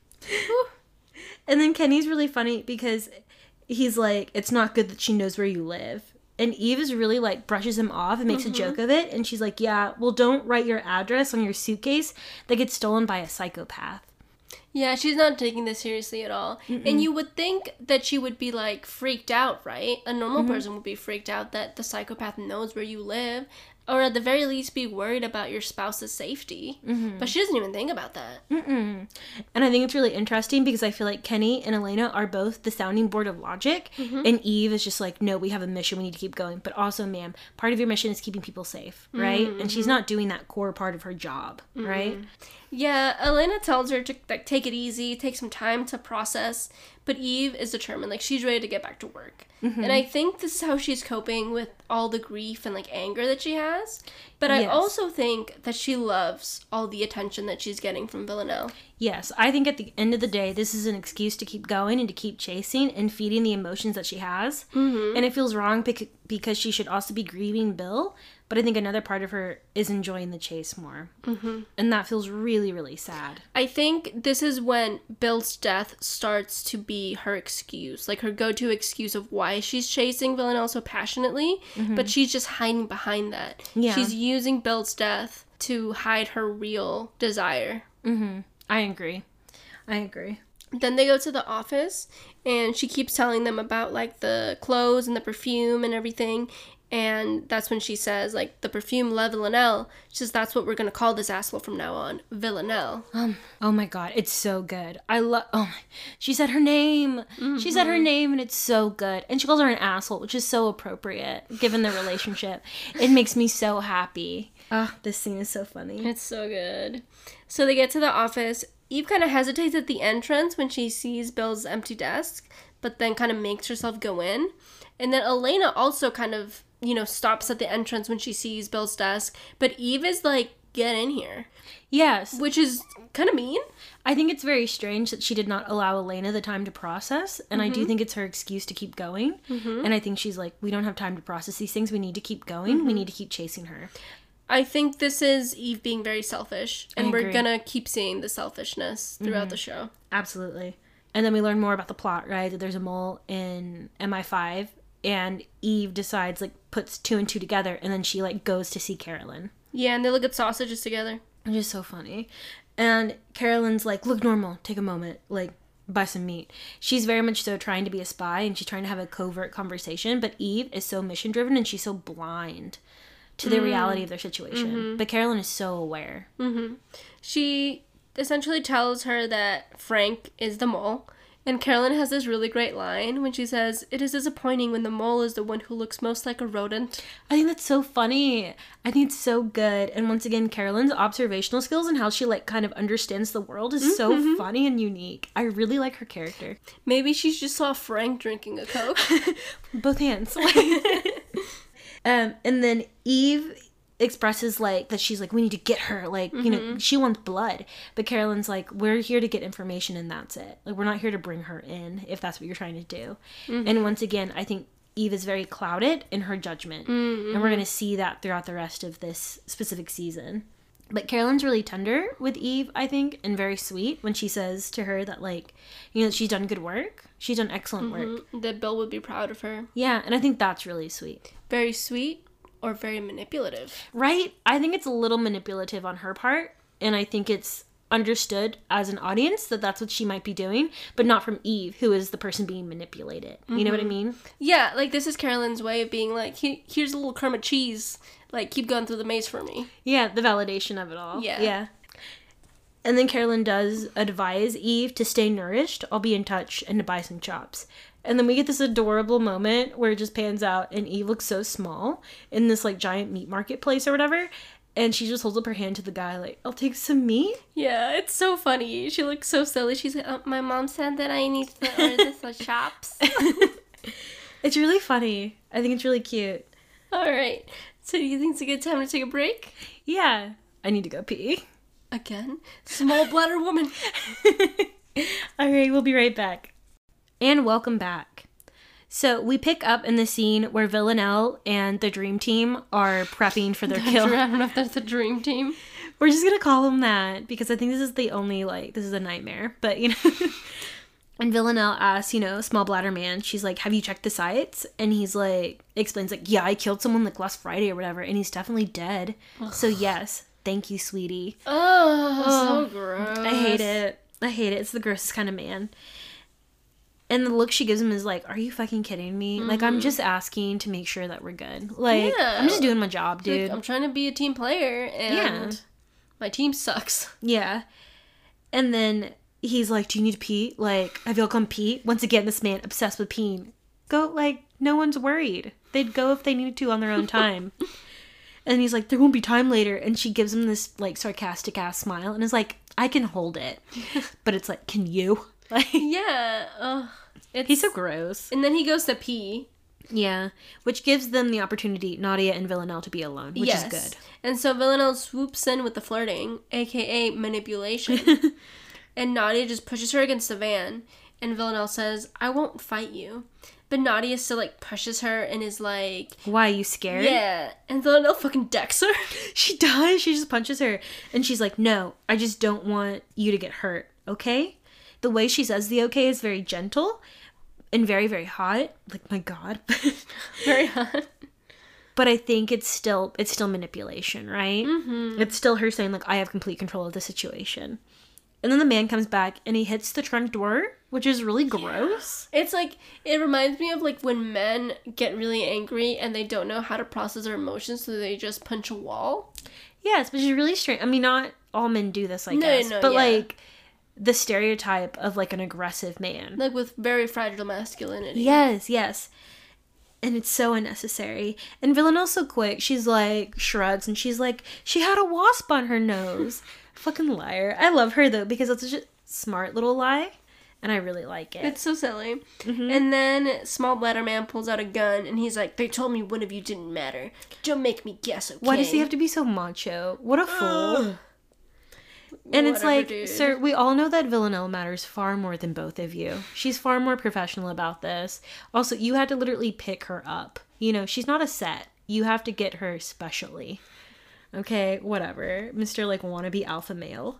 And then Kenny's really funny because he's like, it's not good that she knows where you live. And Eve is really, like, brushes him off and makes mm-hmm. a joke of it. And she's like, yeah, well, don't write your address on your suitcase that gets stolen by a psychopath. Yeah, she's not taking this seriously at all. Mm-mm. And you would think that she would be, like, freaked out, right? A normal mm-hmm. person would be freaked out that the psychopath knows where you live. Or at the very least be worried about your spouse's safety. Mm-hmm. But she doesn't even think about that. Mm-mm. And I think it's really interesting because I feel like Kenny and Elena are both the sounding board of logic. Mm-hmm. And Eve is just like, no, we have a mission. We need to keep going. But also, ma'am, part of your mission is keeping people safe, right? Mm-hmm. And she's not doing that core part of her job, mm-hmm. right? Yeah, Elena tells her to, like, take it easy, take some time to process. But Eve is determined. Like, she's ready to get back to work. Mm-hmm. And I think this is how she's coping with all the grief and, like, anger that she has. But I yes. also think that she loves all the attention that she's getting from Villanelle. Yes, I think at the end of the day, this is an excuse to keep going and to keep chasing and feeding the emotions that she has. Mm-hmm. And it feels wrong bec- because she should also be grieving Bill. But I think another part of her is enjoying the chase more. Mm-hmm. And that feels really, really sad. I think this is when Bill's death starts to be her excuse. Like, her go-to excuse of why she's chasing Villanelle so passionately. Mm-hmm. But she's just hiding behind that. Yeah. She's using Bill's death to hide her real desire. Mm-hmm. I agree. I agree. Then they go to the office, and she keeps telling them about, like, the clothes and the perfume and everything. And that's when she says, like, the perfume Le Villanelle. She says, that's what we're going to call this asshole from now on. Villanelle. Um, oh my god, it's so good. I love, oh my, she said her name. Mm-hmm. She said her name and it's so good. And she calls her an asshole, which is so appropriate, given the relationship. It makes me so happy. Ah, oh, this scene is so funny. It's so good. So they get to the office. Eve kind of hesitates at the entrance when she sees Bill's empty desk, but then kind of makes herself go in. And then Elena also kind of you know, stops at the entrance when she sees Bill's desk. But Eve is like, get in here. Yes. Which is kind of mean. I think it's very strange that she did not allow Elena the time to process. And mm-hmm. I do think it's her excuse to keep going. Mm-hmm. And I think she's like, we don't have time to process these things. We need to keep going. Mm-hmm. We need to keep chasing her. I think this is Eve being very selfish. And we're going to keep seeing the selfishness throughout mm-hmm. the show. Absolutely. And then we learn more about the plot, right? That there's a mole in M I five. And Eve decides, like, puts two and two together. And then she, like, goes to see Carolyn. Yeah, and they look at sausages together. Which is so funny. And Carolyn's like, look normal, take a moment, like, buy some meat. She's very much so trying to be a spy, and she's trying to have a covert conversation, but Eve is so mission-driven, and she's so blind to the mm. reality of their situation. Mm-hmm. But Carolyn is so aware. Mm-hmm. She essentially tells her that Frank is the mole. And Carolyn has this really great line when she says, it is disappointing when the mole is the one who looks most like a rodent. I think that's so funny. I think it's so good. And once again, Carolyn's observational skills and how she, like, kind of understands the world is mm-hmm. so funny and unique. I really like her character. Maybe she just saw Frank drinking a Coke. Both hands. um, and then Eve expresses, like, that she's like, we need to get her, like, mm-hmm. you know, she wants blood, but Carolyn's like, we're here to get information and that's it, like, we're not here to bring her in if that's what you're trying to do. Mm-hmm. And once again, I think Eve is very clouded in her judgment, mm-hmm. and we're gonna see that throughout the rest of this specific season. But Carolyn's really tender with Eve, I think, and very sweet when she says to her that, like, you know, she's done good work, she's done excellent mm-hmm. work, that Bill would be proud of her. Yeah, and I think that's really sweet. Very sweet. Or very manipulative. Right? I think it's a little manipulative on her part. And I think it's understood as an audience that that's what she might be doing. But not from Eve, who is the person being manipulated. You mm-hmm. know what I mean? Yeah, like this is Carolyn's way of being like, here's a little crumb of cheese. Like, keep going through the maze for me. Yeah, the validation of it all. Yeah. Yeah. And then Carolyn does advise Eve to stay nourished. I'll be in touch and to buy some chops. And then we get this adorable moment where it just pans out and Eve looks so small in this, like, giant meat marketplace or whatever. And she just holds up her hand to the guy like, I'll take some meat. Yeah, it's so funny. She looks so silly. She's like, oh, my mom said that I need to order the chops. It's really funny. I think it's really cute. All right. So do you think it's a good time to take a break? Yeah. I need to go pee. Again? Small bladder woman. All right, we'll be right back. And welcome back. So we pick up in the scene where Villanelle and the Dream Team are prepping for their kill. I don't know if that's the Dream Team. We're just going to call them that because I think this is the only, like, this is a nightmare. But, you know. And Villanelle asks, you know, Small Bladder Man, she's like, have you checked the sites? And he's like, explains, like, yeah, I killed someone, like, last Friday or whatever. And he's definitely dead. Ugh. So, yes, thank you, sweetie. Oh, oh, so gross. I hate it. I hate it. It's the grossest kind of man. And the look she gives him is like, are you fucking kidding me? Mm-hmm. Like, I'm just asking to make sure that we're good. Like, yeah. I'm just doing my job, dude. Like, I'm trying to be a team player, and yeah. my team sucks. Yeah. And then he's like, do you need to pee? Like, have y'all come pee? Once again, this man obsessed with peeing. Go, like, no one's worried. They'd go if they needed to on their own time. And he's like, there won't be time later. And she gives him this, like, sarcastic-ass smile. And is like, I can hold it. But it's like, can you? Like, yeah. Ugh. It's, he's so gross. And then he goes to pee. Yeah. Which gives them the opportunity, Nadia and Villanelle, to be alone, which yes. is good. And so Villanelle swoops in with the flirting, a k a manipulation. And Nadia just pushes her against the van. And Villanelle says, I won't fight you. But Nadia still, like, pushes her and is like... Why, are you scared? Yeah. And Villanelle fucking decks her. She does. She just punches her. And she's like, no, I just don't want you to get hurt, okay? The way she says the okay is very gentle and very, very hot. Like, my God. Very hot. But I think it's still, it's still manipulation, right? Mm-hmm. It's still her saying, like, I have complete control of the situation. And then the man comes back and he hits the trunk door, which is really gross. Yeah. It's like, it reminds me of, like, when men get really angry and they don't know how to process their emotions, so they just punch a wall. Yes, which is really strange. I mean, not all men do this, I no, guess. No, but, yeah. like, the stereotype of, like, an aggressive man. Like, with very fragile masculinity. Yes, yes. And it's so unnecessary. And Villanelle's so quick. She's, like, shrugs, and she's like, she had a wasp on her nose. Fucking liar. I love her, though, because it's such a smart little lie. And I really like it. It's so silly. Mm-hmm. And then Small Bladder Man pulls out a gun and he's like, they told me one of you didn't matter. Don't make me guess, okay? Why does he have to be so macho? What a fool. And it's Whatever, like, dude. Sir, we all know that Villanelle matters far more than both of you. She's far more professional about this. Also, you had to literally pick her up. You know, she's not a set. You have to get her specially. Okay, whatever. Mister like, wannabe alpha male.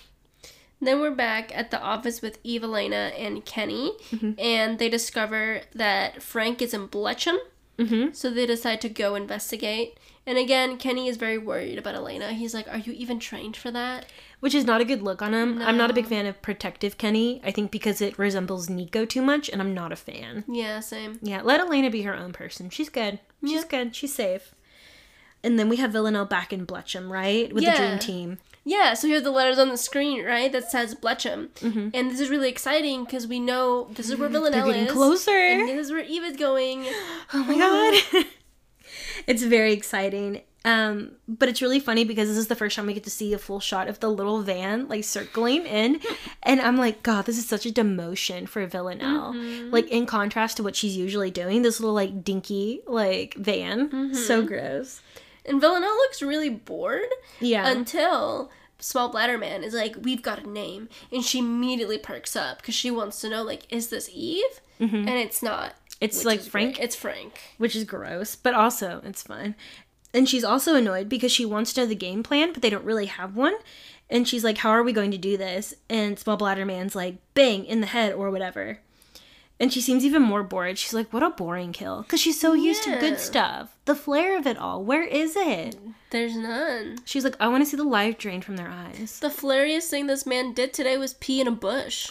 Then we're back at the office with Evelina and Kenny, mm-hmm. and they discover that Frank is in Bletchem, mm-hmm. so they decide to go investigate. And again, Kenny is very worried about Elena. He's like, are you even trained for that? Which is not a good look on him. No. I'm not a big fan of Protective Kenny, I think because it resembles Nico too much, and I'm not a fan. Yeah, same. Yeah, let Elena be her own person. She's good. She's yeah. good. She's safe. And then we have Villanelle back in Bletchem, right? With yeah. the dream team. Yeah, so we have the letters on the screen, right, that says Bletchem. Mm-hmm. And this is really exciting because we know this is where Villanelle They're getting is. Closer. And this is where Eva's going. Oh my god. It's very exciting. Um, but it's really funny because this is the first time we get to see a full shot of the little van, like, circling in. And I'm like, God, this is such a demotion for Villanelle. Mm-hmm. Like, in contrast to what she's usually doing, this little, like, dinky, like, van. Mm-hmm. So gross. And Villanelle looks really bored. Yeah. Until Small Bladder Man is like, we've got a name. And she immediately perks up because she wants to know, like, is this Eve? Mm-hmm. And it's not. It's like Frank. Great. It's Frank. Which is gross, but also it's fun. And she's also annoyed because she wants to know the game plan, but they don't really have one. And she's like, how are we going to do this? And Small Bladder Man's like, bang, in the head or whatever. And she seems even more bored. She's like, what a boring kill. Because she's so used yeah. to good stuff. The flair of it all. Where is it? There's none. She's like, I want to see the life drain from their eyes. The flairiest thing this man did today was pee in a bush.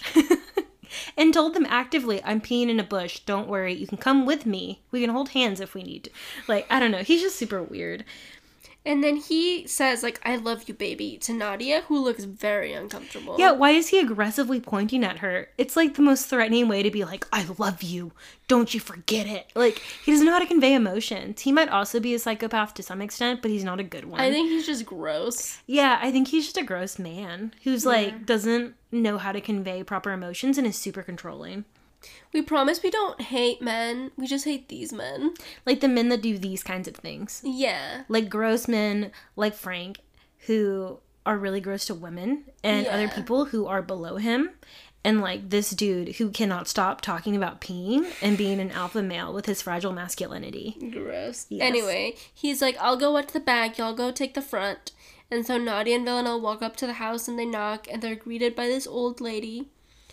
And told them actively, I'm peeing in a bush. Don't worry. You can come with me. We can hold hands if we need to. Like, I don't know. He's just super weird. And then he says, like, I love you, baby, to Nadia, who looks very uncomfortable. Yeah, why is he aggressively pointing at her? It's, like, the most threatening way to be like, I love you. Don't you forget it. Like, he doesn't know how to convey emotions. He might also be a psychopath to some extent, but he's not a good one. I think he's just gross. Yeah, I think he's just a gross man who's, yeah. like, doesn't know how to convey proper emotions and is super controlling. We promise we don't hate men. We just hate these men. Like the men that do these kinds of things. Yeah. Like gross men like Frank, who are really gross to women, and yeah. other people who are below him. And like this dude who cannot stop talking about peeing and being an alpha male with his fragile masculinity. Gross. Yes. Anyway, he's like, I'll go up to the back, y'all go take the front. And so Nadia and Villanelle walk up to the house and they knock, and they're greeted by this old lady.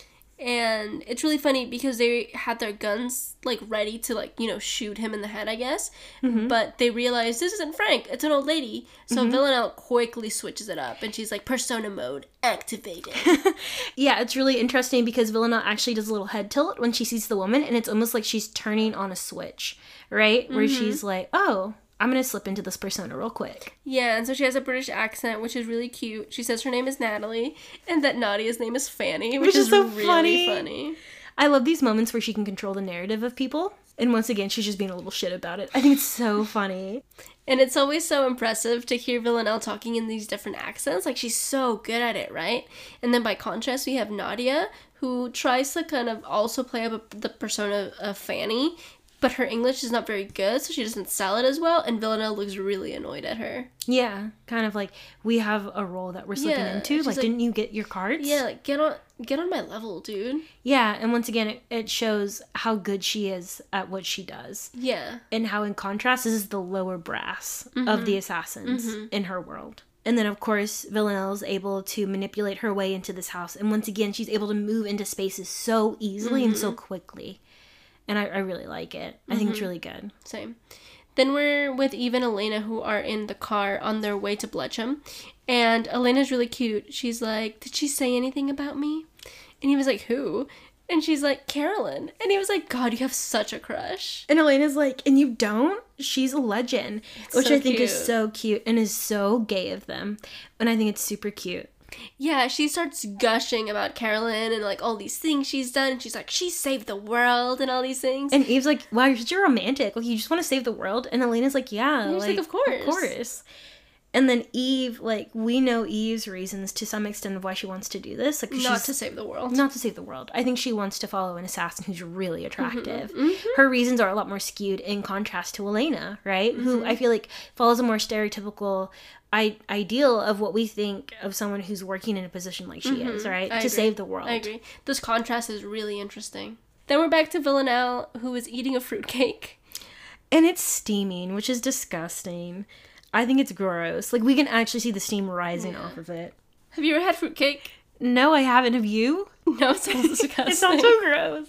And it's really funny because they had their guns, like, ready to, like, you know, shoot him in the head, I guess. Mm-hmm. But they realized, this isn't Frank, it's an old lady. So mm-hmm. Villanelle quickly switches it up, and she's like, persona mode activated. Yeah, it's really interesting because Villanelle actually does a little head tilt when she sees the woman, and it's almost like she's turning on a switch, right? Where mm-hmm. she's like, oh, I'm going to slip into this persona real quick. Yeah, and so she has a British accent, which is really cute. She says her name is Natalie, and that Nadia's name is Fanny, which, which is, is so really funny. funny. I love these moments where she can control the narrative of people. And once again, she's just being a little shit about it. I think it's so funny. And it's always so impressive to hear Villanelle talking in these different accents. Like, she's so good at it, right? And then by contrast, we have Nadia, who tries to kind of also play up the persona of Fanny, but her English is not very good, so she doesn't sell it as well, and Villanelle looks really annoyed at her. Yeah, kind of like, we have a role that we're slipping yeah, into. Like, like, didn't you get your cards? Yeah, like, get on get on my level, dude. Yeah, and once again, it, it shows how good she is at what she does. Yeah. And how, in contrast, this is the lower brass mm-hmm. of the assassins mm-hmm. in her world. And then, of course, Villanelle is able to manipulate her way into this house. And once again, she's able to move into spaces so easily mm-hmm. and so quickly. And I, I really like it. I mm-hmm. think it's really good. Same. Then we're with Eve and Elena, who are in the car on their way to Bletchem. And Elena's really cute. She's like, did she say anything about me? And he was like, who? And she's like, Carolyn. And he was like, God, you have such a crush. And Elena's like, and you don't? She's a legend. It's Which so I think cute. Is so cute and is so gay of them. And I think it's super cute. Yeah, she starts gushing about Carolyn and, like, all these things she's done. And she's like, she saved the world and all these things. And Eve's like, wow, you're such a romantic. Like, you just want to save the world? And Elena's like, yeah. And like, like, of course. Of course. And then Eve, like, we know Eve's reasons to some extent of why she wants to do this. Like, not she's, to save the world. Not to save the world. I think she wants to follow an assassin who's really attractive. Mm-hmm. Mm-hmm. Her reasons are a lot more skewed in contrast to Elena, right? Mm-hmm. Who I feel like follows a more stereotypical I- ideal of what we think of someone who's working in a position like she mm-hmm. is, right? I to agree. save the world. I agree. This contrast is really interesting. Then we're back to Villanelle, who is eating a fruitcake. And it's steaming, which is disgusting. I think it's gross. Like, we can actually see the steam rising yeah. off of it. Have you ever had fruitcake? No, I haven't. Have you? No, it sounds disgusting. It sounds so gross.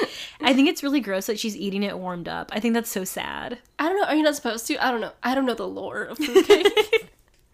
I think it's really gross that she's eating it warmed up. I think that's so sad. I don't know. Are you not supposed to? I don't know. I don't know the lore of fruitcake.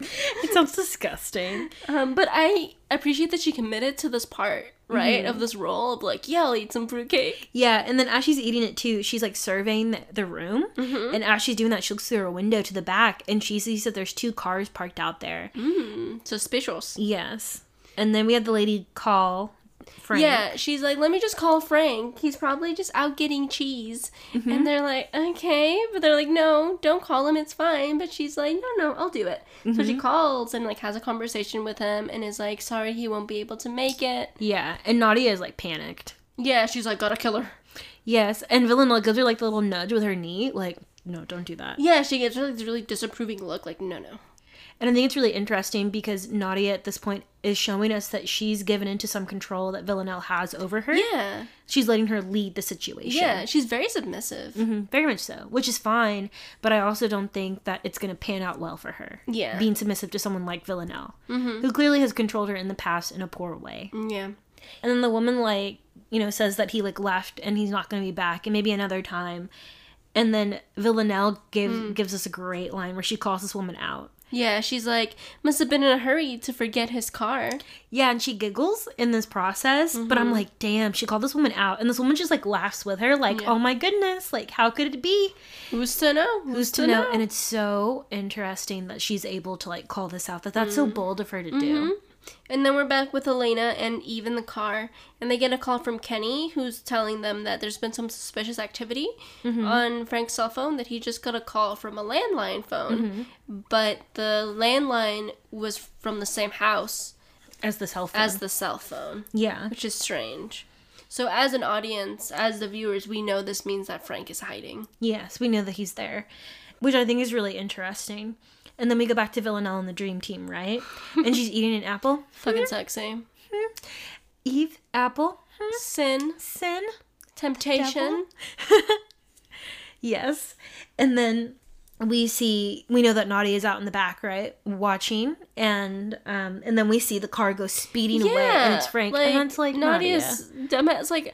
It sounds disgusting. Um, but I appreciate that she committed to this part, right? Mm-hmm. Of this role of like, yeah, I'll eat some fruitcake. Yeah, and then as she's eating it too, she's like surveying the, the room. Mm-hmm. And as she's doing that, she looks through her window to the back and she sees that there's two cars parked out there. Mm, suspicious. Yes. And then we have the lady call Frank. Yeah, she's like, let me just call Frank. He's probably just out getting cheese. Mm-hmm. And they're like, okay. But they're like, no, don't call him. It's fine. But she's like, no, no, I'll do it. Mm-hmm. So she calls and like has a conversation with him and is like, sorry, he won't be able to make it. Yeah, and Nadia is like panicked. Yeah, she's like, gotta kill her. Yes, and Villanelle gives her like the little nudge with her knee. Like, no, don't do that. Yeah, she gives her like this really disapproving look. Like, no, no. And I think it's really interesting because Nadia at this point is showing us that she's given into some control that Villanelle has over her. Yeah. She's letting her lead the situation. Yeah, she's very submissive. Mm-hmm, very much so, which is fine. But I also don't think that it's going to pan out well for her. Yeah. Being submissive to someone like Villanelle, mm-hmm. who clearly has controlled her in the past in a poor way. Yeah. And then the woman, like, you know, says that he, like, left and he's not going to be back and maybe another time. And then Villanelle give, mm. gives us a great line where she calls this woman out. Yeah, she's like, must have been in a hurry to forget his car. Yeah, and she giggles in this process, mm-hmm. but I'm like, damn, she called this woman out. And this woman just, like, laughs with her, like, yeah. oh my goodness, like, how could it be? Who's to know? Who's, Who's to, to know? know? And it's so interesting that she's able to, like, call this out, that that's mm. so bold of her to mm-hmm. do. And then we're back with Elena and Eve in the car, and they get a call from Kenny, who's telling them that there's been some suspicious activity mm-hmm. on Frank's cell phone, that he just got a call from a landline phone, mm-hmm. but the landline was from the same house as the cell phone. As the cell phone. Yeah. Which is strange. So as an audience, as the viewers, we know this means that Frank is hiding. Yes, we know that he's there, which I think is really interesting. And then we go back to Villanelle and the dream team, right? And she's eating an apple. Fucking sexy. Eve, apple. Sin. Sin. Temptation. Yes. And then we see, we know that Nadia is out in the back, right? Watching. And um, and then we see the car go speeding yeah, away. And it's Frank. Like, and that's like Nadia's Nadia. dumbass. Like,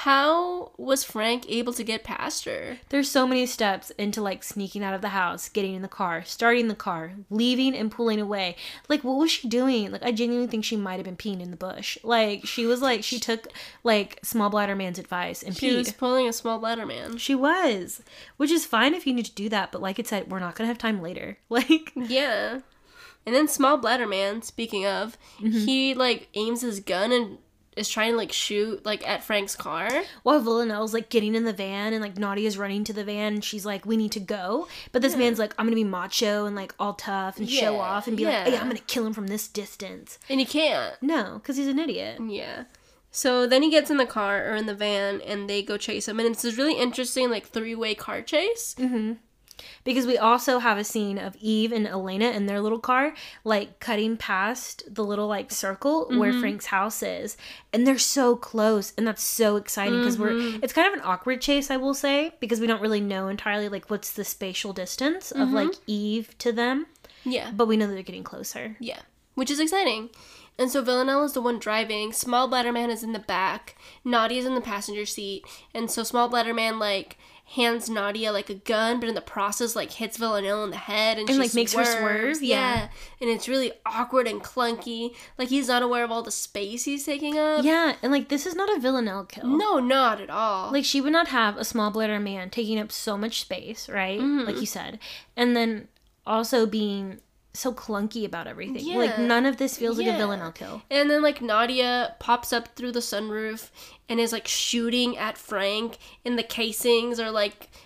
how was Frank able to get past her? There's so many steps into, like, sneaking out of the house, getting in the car, starting the car, leaving and pulling away. Like, what was she doing? Like, I genuinely think she might have been peeing in the bush. Like, she was like, she took, like, small bladder man's advice and she peed. She was pulling a small bladder man. She was. Which is fine if you need to do that, but like it said, we're not going to have time later. Like. Yeah. And then small bladder man, speaking of, mm-hmm. he, like, aims his gun and is trying to, like, shoot, like, at Frank's car. While Villanelle's, like, getting in the van and, like, Nadia's running to the van and she's like, we need to go. But this yeah. man's like, I'm going to be macho and, like, all tough and yeah. show off and be yeah. like, hey, I'm going to kill him from this distance. And he can't. No, because he's an idiot. Yeah. So then he gets in the car, or in the van, and they go chase him. And it's this really interesting, like, three-way car chase. Mm-hmm. Because we also have a scene of Eve and Elena in their little car, like, cutting past the little, like, circle mm-hmm. where Frank's house is. And they're so close, and that's so exciting, because mm-hmm. we're, it's kind of an awkward chase, I will say, because we don't really know entirely, like, what's the spatial distance of, mm-hmm. like, Eve to them. Yeah. But we know that they're getting closer. Yeah. Which is exciting. And so Villanelle is the one driving, Small Bladder Man is in the back, Nadia's in the passenger seat, and so Small Bladder Man, like, hands Nadia, like, a gun, but in the process, like, hits Villanelle in the head, and, and she like, makes swerves. her swerve, yeah. yeah. And it's really awkward and clunky, like, he's not aware of all the space he's taking up. Yeah, and, like, this is not a Villanelle kill. No, not at all. Like, she would not have a Small Bladder Man taking up so much space, right? Mm-hmm. Like you said. And then also being so clunky about everything. Yeah. Like, none of this feels yeah. like a Villanelle kill. And then, like, Nadia pops up through the sunroof and is, like, shooting at Frank, and the casings are, like,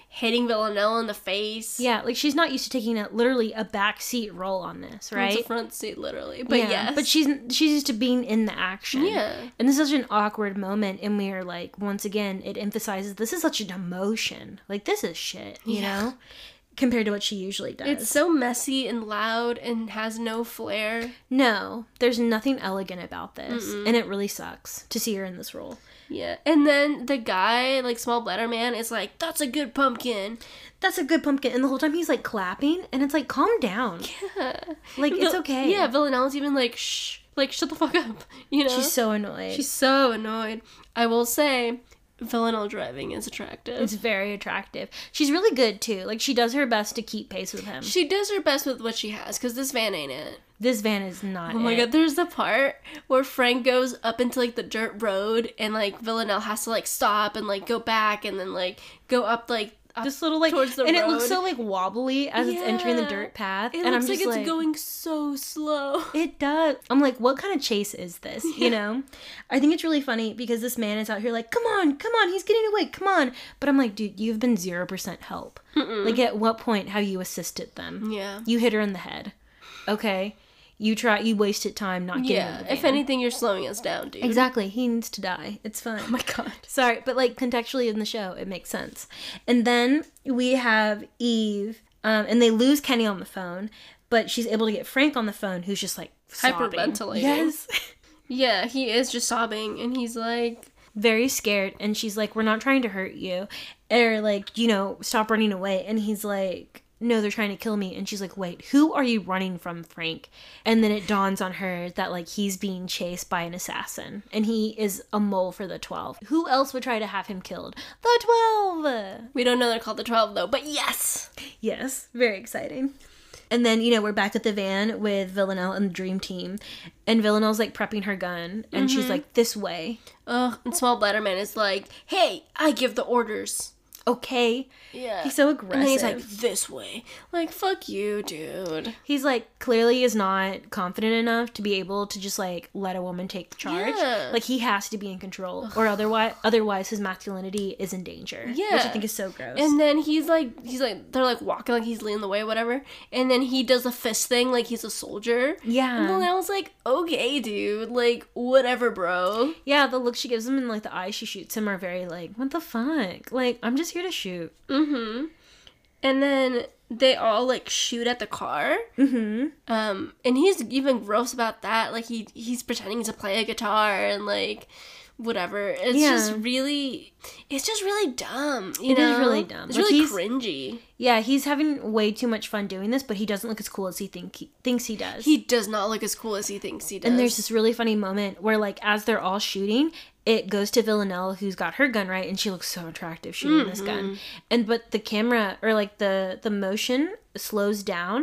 hitting Villanelle in the face. Yeah, like she's not used to taking a literally a backseat role on this, right? It's a front seat, literally. But yeah, yes. But she's she's used to being in the action. Yeah. And this is such an awkward moment, and we're like, once again, it emphasizes this is such an emotion. Like, this is shit, you yeah. know? Compared to what she usually does. It's so messy and loud and has no flair. No, there's nothing elegant about this. Mm-mm. And it really sucks to see her in this role. Yeah. And then the guy, like Small Bladder Man, is like, that's a good pumpkin. That's a good pumpkin. And the whole time he's like clapping, and it's like, calm down. Yeah. Like, it's okay. Yeah, Villanelle's even like, shh. Like, shut the fuck up. You know? She's so annoyed. She's so annoyed. I will say, Villanelle driving is attractive. It's very attractive. She's really good, too. Like, she does her best to keep pace with him. She does her best with what she has, because this van ain't it. This van is not Oh my it. god, there's the part where Frank goes up into, like, the dirt road, and, like, Villanelle has to, like, stop and, like, go back, and then, like, go up, like, this little like towards the and road. It looks so like wobbly as yeah. it's entering the dirt path. It and looks I'm just like it's like, going so slow. It does. I'm like, what kind of chase is this? Yeah. You know? I think it's really funny because this man is out here like, come on, come on, he's getting away, come on. But I'm like, dude, you've been zero percent help. Mm-mm. Like, at what point have you assisted them? Yeah. You hit her in the head. Okay. You try. You wasted time not getting yeah, in the van. If anything, you're slowing us down, dude. Exactly. He needs to die. It's fine. Oh my god. Sorry, but like contextually in the show, it makes sense. And then we have Eve, um, and they lose Kenny on the phone, but she's able to get Frank on the phone, who's just like sobbing. Hyperventilating. Yes. Yeah, he is just sobbing, and he's like very scared, and she's like, "We're not trying to hurt you," or like, you know, stop running away. And he's like, no, they're trying to kill me. And she's like, wait, who are you running from, Frank? And then it dawns on her that, like, he's being chased by an assassin. And he is a mole for the twelve. Who else would try to have him killed? The twelve! We don't know they're called the twelve, though, but yes! Yes, very exciting. And then, you know, we're back at the van with Villanelle and the Dream Team. And Villanelle's, like, prepping her gun. And mm-hmm. she's like, this way. Ugh, and Small Bladder Man is like, hey, I give the orders. Okay. Yeah. He's so aggressive. And then he's like, this way. Like, fuck you, dude. He's like, clearly is not confident enough to be able to just like let a woman take the charge. Yeah. Like, he has to be in control. Ugh. Or otherwise otherwise his masculinity is in danger. Yeah. Which I think is so gross. And then he's like he's like they're like walking like he's leading the way, whatever. And then he does a fist thing like he's a soldier. Yeah. And then I was like, okay, dude. Like, whatever, bro. Yeah, the look she gives him and like the eyes she shoots him are very like, what the fuck? Like, I'm just here to shoot. Mm-hmm. And then they all like shoot at the car. Mm-hmm. Um, and he's even gross about that. Like he he's pretending to play a guitar and like whatever. It's yeah. just really, it's just really dumb. You it know? is really dumb. It's like, really cringy. Yeah, he's having way too much fun doing this, but he doesn't look as cool as he think he thinks he does. He does not look as cool as he thinks he does. And there's this really funny moment where, like, as they're all shooting, it goes to Villanelle, who's got her gun right, and she looks so attractive shooting mm-hmm. this gun. And but the camera, or like the the motion slows down,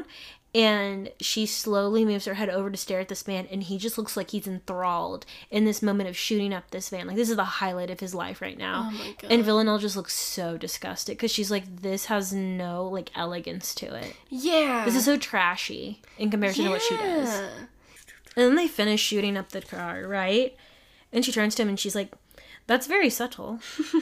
and she slowly moves her head over to stare at this man, and he just looks like he's enthralled in this moment of shooting up this van. Like, this is the highlight of his life right now. Oh my god. And Villanelle just looks so disgusted, because she's like, this has no, like, elegance to it. Yeah. This is so trashy in comparison yeah. to what she does. And then they finish shooting up the car, right? And she turns to him and she's like, that's very subtle.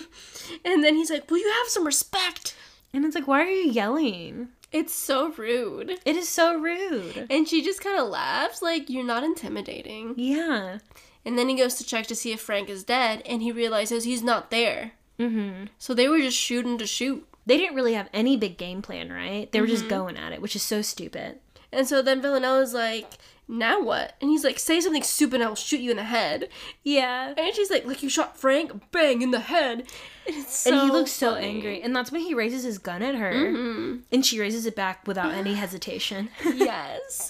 And then he's like, will you have some respect? And it's like, why are you yelling? It's so rude. It is so rude. And she just kind of laughs like, you're not intimidating. Yeah. And then he goes to check to see if Frank is dead, and he realizes he's not there. Mm-hmm. So they were just shooting to shoot. They didn't really have any big game plan, right? They were mm-hmm. just going at it, which is so stupid. And so then Villanelle is like, now what? And he's like, say something stupid and I'll shoot you in the head. Yeah. And she's like, like you shot Frank? Bang, in the head. And, it's so and he looks funny. so angry. And that's when he raises his gun at her. Mm-hmm. And she raises it back without any hesitation. Yes.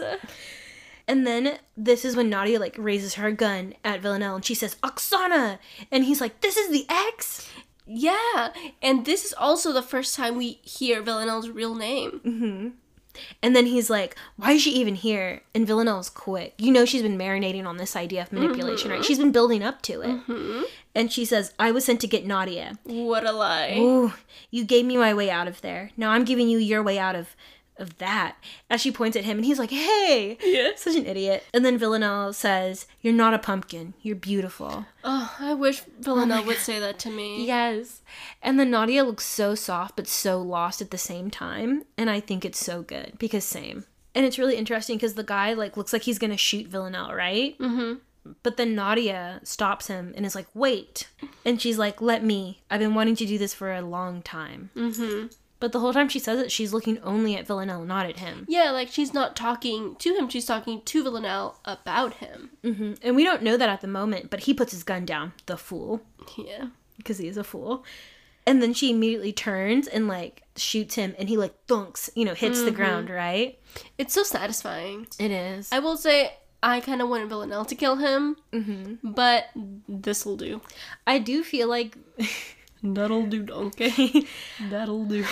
And then this is when Nadia, like, raises her gun at Villanelle and she says, Oksana! And he's like, this is the ex? Yeah. And this is also the first time we hear Villanelle's real name. Mm-hmm. And then he's like, why is she even here? And Villanelle's quick. You know she's been marinating on this idea of manipulation, mm-hmm. right? She's been building up to it. Mm-hmm. And she says, I was sent to get Nadia. What a lie. Ooh, you gave me my way out of there. Now I'm giving you your way out of of that? As she points at him, and he's like, hey! Yeah. Such an idiot. And then Villanelle says, you're not a pumpkin. You're beautiful. Oh, I wish Villanelle oh would say that to me. Yes. And then Nadia looks so soft, but so lost at the same time. And I think it's so good, because same. And it's really interesting, because the guy, like, looks like he's gonna shoot Villanelle, right? Mm-hmm. But then Nadia stops him and is like, wait. And she's like, let me. I've been wanting to do this for a long time. Mm-hmm. But the whole time she says it, she's looking only at Villanelle, not at him. Yeah, like, she's not talking to him. She's talking to Villanelle about him. Mm-hmm. And we don't know that at the moment, but he puts his gun down. The fool. Yeah. Because he is a fool. And then she immediately turns and, like, shoots him. And he, like, thunks, you know, hits mm-hmm. the ground, right? It's so satisfying. It is. I will say, I kind of wanted Villanelle to kill him, mm-hmm. but this'll do. I do feel like... That'll do, donkey. That'll do.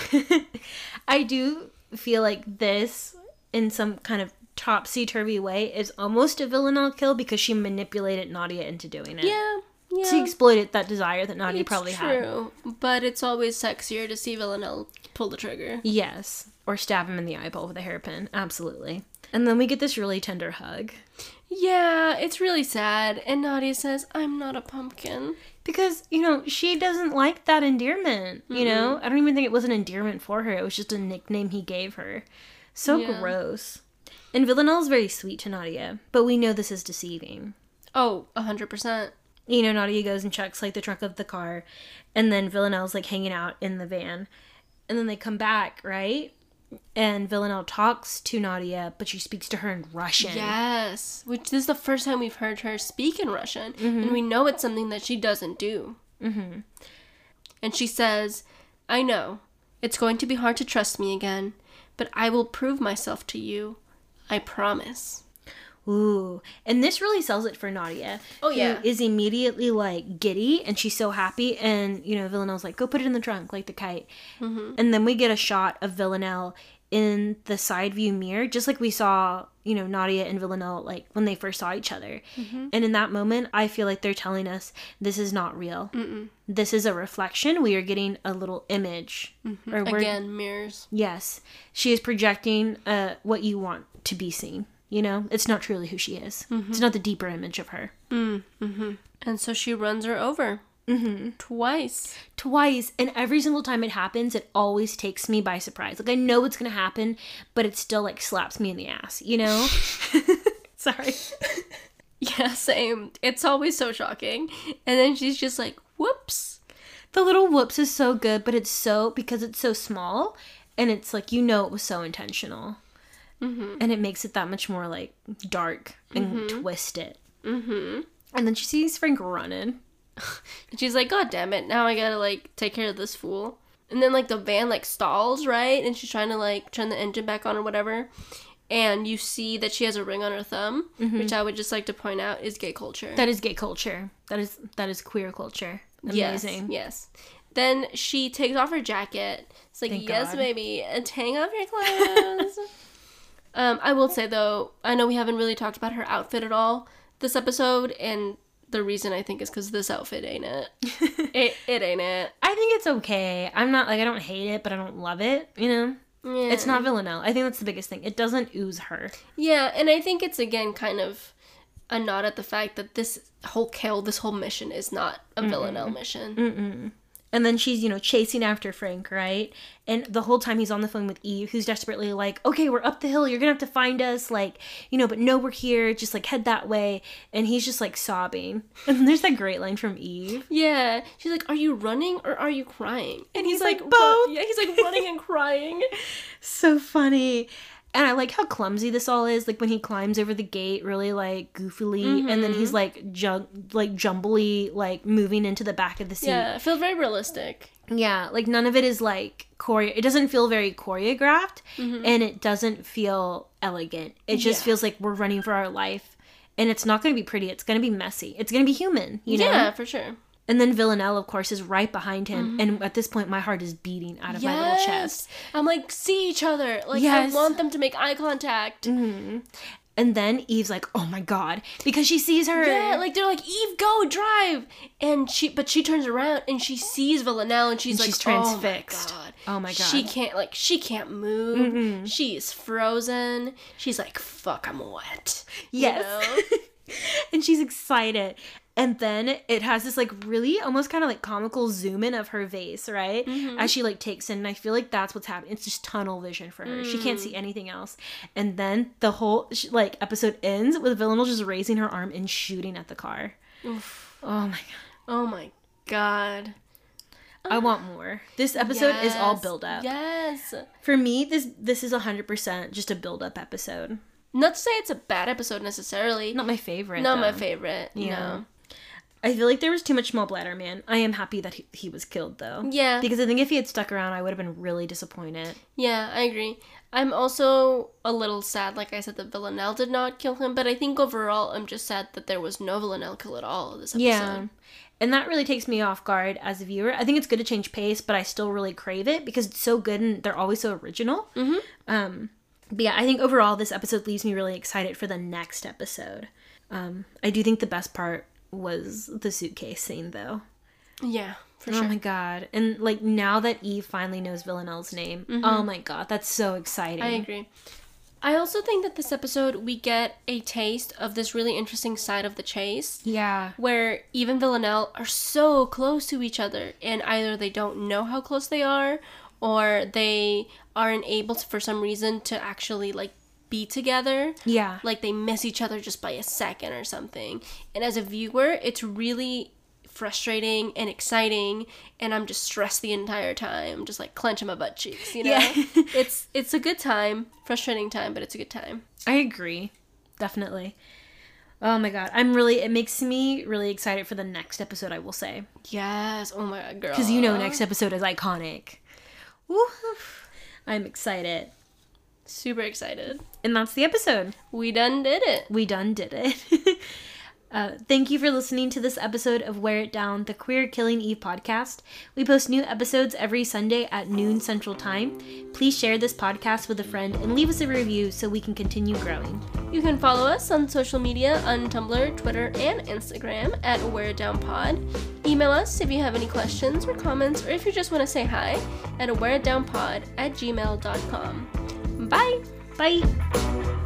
I do feel like this, in some kind of topsy-turvy way, is almost a Villanelle kill because she manipulated Nadia into doing it. Yeah, yeah. She exploited that desire that Nadia it's probably true, had. True, but it's always sexier to see Villanelle pull the trigger. Yes, or stab him in the eyeball with a hairpin. Absolutely. And then we get this really tender hug. Yeah, it's really sad. And Nadia says, I'm not a pumpkin. Because, you know, she doesn't like that endearment, you mm-hmm. know? I don't even think it was an endearment for her. It was just a nickname he gave her. So yeah. gross. And Villanelle's very sweet to Nadia, but we know this is deceiving. Oh, one hundred percent. You know, Nadia goes and checks, like, the trunk of the car, and then Villanelle's, like, hanging out in the van. And then they come back, right? And Villanelle talks to Nadia, but she speaks to her in Russian. Yes. Which this is the first time we've heard her speak in Russian. Mm-hmm. And we know it's something that she doesn't do. Mm-hmm. And she says, I know. It's going to be hard to trust me again. But I will prove myself to you. I promise. Ooh. And this really sells it for Nadia. Oh, yeah. Who is immediately, like, giddy, and she's so happy. And, you know, Villanelle's like, go put it in the trunk, like the kite. Mm-hmm. And then we get a shot of Villanelle in the side view mirror, just like we saw, you know, Nadia and Villanelle, like, when they first saw each other. Mm-hmm. And in that moment, I feel like they're telling us, this is not real. Mm-mm. This is a reflection. We are getting a little image. Mm-hmm. Or Again, mirrors. Yes. She is projecting uh, what you want to be seen. You know, it's not truly who she is. Mm-hmm. It's not the deeper image of her. Mm-hmm. And so she runs her over. Mm-hmm. Twice. Twice. And every single time it happens, it always takes me by surprise. Like, I know it's going to happen, but it still, like, slaps me in the ass, you know? Sorry. Yeah, same. It's always so shocking. And then she's just like, whoops. The little whoops is so good, but it's so, because it's so small, and it's like, you know it was so intentional. Mm-hmm. And it makes it that much more, like, dark and mm-hmm. twisted. Mm-hmm. And then she sees Frank running. And she's like, God damn it, now I gotta, like, take care of this fool. And then, like, the van, like, stalls, right? And she's trying to, like, turn the engine back on or whatever. And you see that she has a ring on her thumb, mm-hmm. which I would just like to point out is gay culture. That is gay culture. That is that is queer culture. Amazing. Yes, yes. Then she takes off her jacket. It's like, Thank yes, God. Baby, hang off your clothes. Um, I will say, though, I know we haven't really talked about her outfit at all this episode, and the reason I think is because this outfit ain't it. it. It ain't it. I think it's okay. I'm not, like, I don't hate it, but I don't love it, you know? Yeah. It's not Villanelle. I think that's the biggest thing. It doesn't ooze her. Yeah, and I think it's, again, kind of a nod at the fact that this whole kill, this whole mission is not a Mm-mm. Villanelle mission. Mm-mm. And then she's, you know, chasing after Frank, right? And the whole time he's on the phone with Eve, who's desperately like, okay, we're up the hill. You're going to have to find us. Like, you know, but no, we're here. Just, like, head that way. And he's just, like, sobbing. And then there's that great line from Eve. Yeah. She's like, are you running or are you crying? And, and he's, he's like, like, both. Yeah, he's, like, running and crying. So funny. And I like how clumsy this all is. Like, when he climbs over the gate really, like, goofily. Mm-hmm. And then he's, like, ju- like jumbly, like, moving into the back of the seat. Yeah, it feels very realistic. Yeah, like, none of it is, like, choreo- it doesn't feel very choreographed. Mm-hmm. And it doesn't feel elegant. It just yeah. feels like we're running for our life. And it's not going to be pretty. It's going to be messy. It's going to be human, you know? Yeah, for sure. And then Villanelle, of course, is right behind him. Mm-hmm. And at this point, my heart is beating out of yes. my little chest. I'm like, see each other. Like, yes. I want them to make eye contact. Mm-hmm. And then Eve's like, oh my God, because she sees her. Yeah, like they're like, Eve, go drive. And she, but she turns around and she sees Villanelle and she's and like, she's transfixed. Oh my God. Oh my God. She can't, like, she can't move. Mm-hmm. She's frozen. She's like, fuck, I'm wet. Yes. You know? And she's excited. And then it has this, like, really almost kind of, like, comical zoom in of her vase, right? Mm-hmm. As she, like, takes in. And I feel like that's what's happening. It's just tunnel vision for her. Mm. She can't see anything else. And then the whole, like, episode ends with Villanelle just raising her arm and shooting at the car. Oof. Oh, my God. Oh, my God. I want more. This episode yes. is all build up. Yes. For me, this this is one hundred percent just a build up episode. Not to say it's a bad episode necessarily. Not my favorite. Not though. my favorite. Yeah. No. I feel like there was too much small bladder man. I am happy that he, he was killed, though. Yeah. Because I think if he had stuck around, I would have been really disappointed. Yeah, I agree. I'm also a little sad, like I said, that Villanelle did not kill him, but I think overall I'm just sad that there was no Villanelle kill at all this episode. Yeah. And that really takes me off guard as a viewer. I think it's good to change pace, but I still really crave it because it's so good and they're always so original. Mm-hmm. Um, but yeah, I think overall this episode leaves me really excited for the next episode. Um, I do think the best part was the suitcase scene, though. Yeah, for oh sure. Oh my God. And, like, now that Eve finally knows Villanelle's name, mm-hmm. oh my God, that's so exciting. I agree. I also think that this episode, we get a taste of this really interesting side of the chase. Yeah. Where Eve and Villanelle are so close to each other, and either they don't know how close they are, or they aren't able to, for some reason, to actually, like, be together. Yeah. Like, they miss each other just by a second or something. And as a viewer, it's really frustrating and exciting, and I'm just stressed the entire time, just like clenching my butt cheeks, you know? Yeah. it's it's a good time, frustrating time, but it's a good time. I agree. Definitely. Oh my God. I'm really, it makes me really excited for the next episode, I will say. Yes. Oh my God, girl. Because you know next episode is iconic. Woo. I'm excited. Super excited. And that's the episode. We done did it. We done did it. uh, thank you for listening to this episode of Wear It Down, the Queer Killing Eve podcast. We post new episodes every Sunday at noon Central Time. Please share this podcast with a friend and leave us a review so we can continue growing. You can follow us on social media on Tumblr, Twitter, and Instagram at Wear It Down Pod. Email us if you have any questions or comments, or if you just want to say hi at wear it down pod at gmail dot com. Bye! Bye!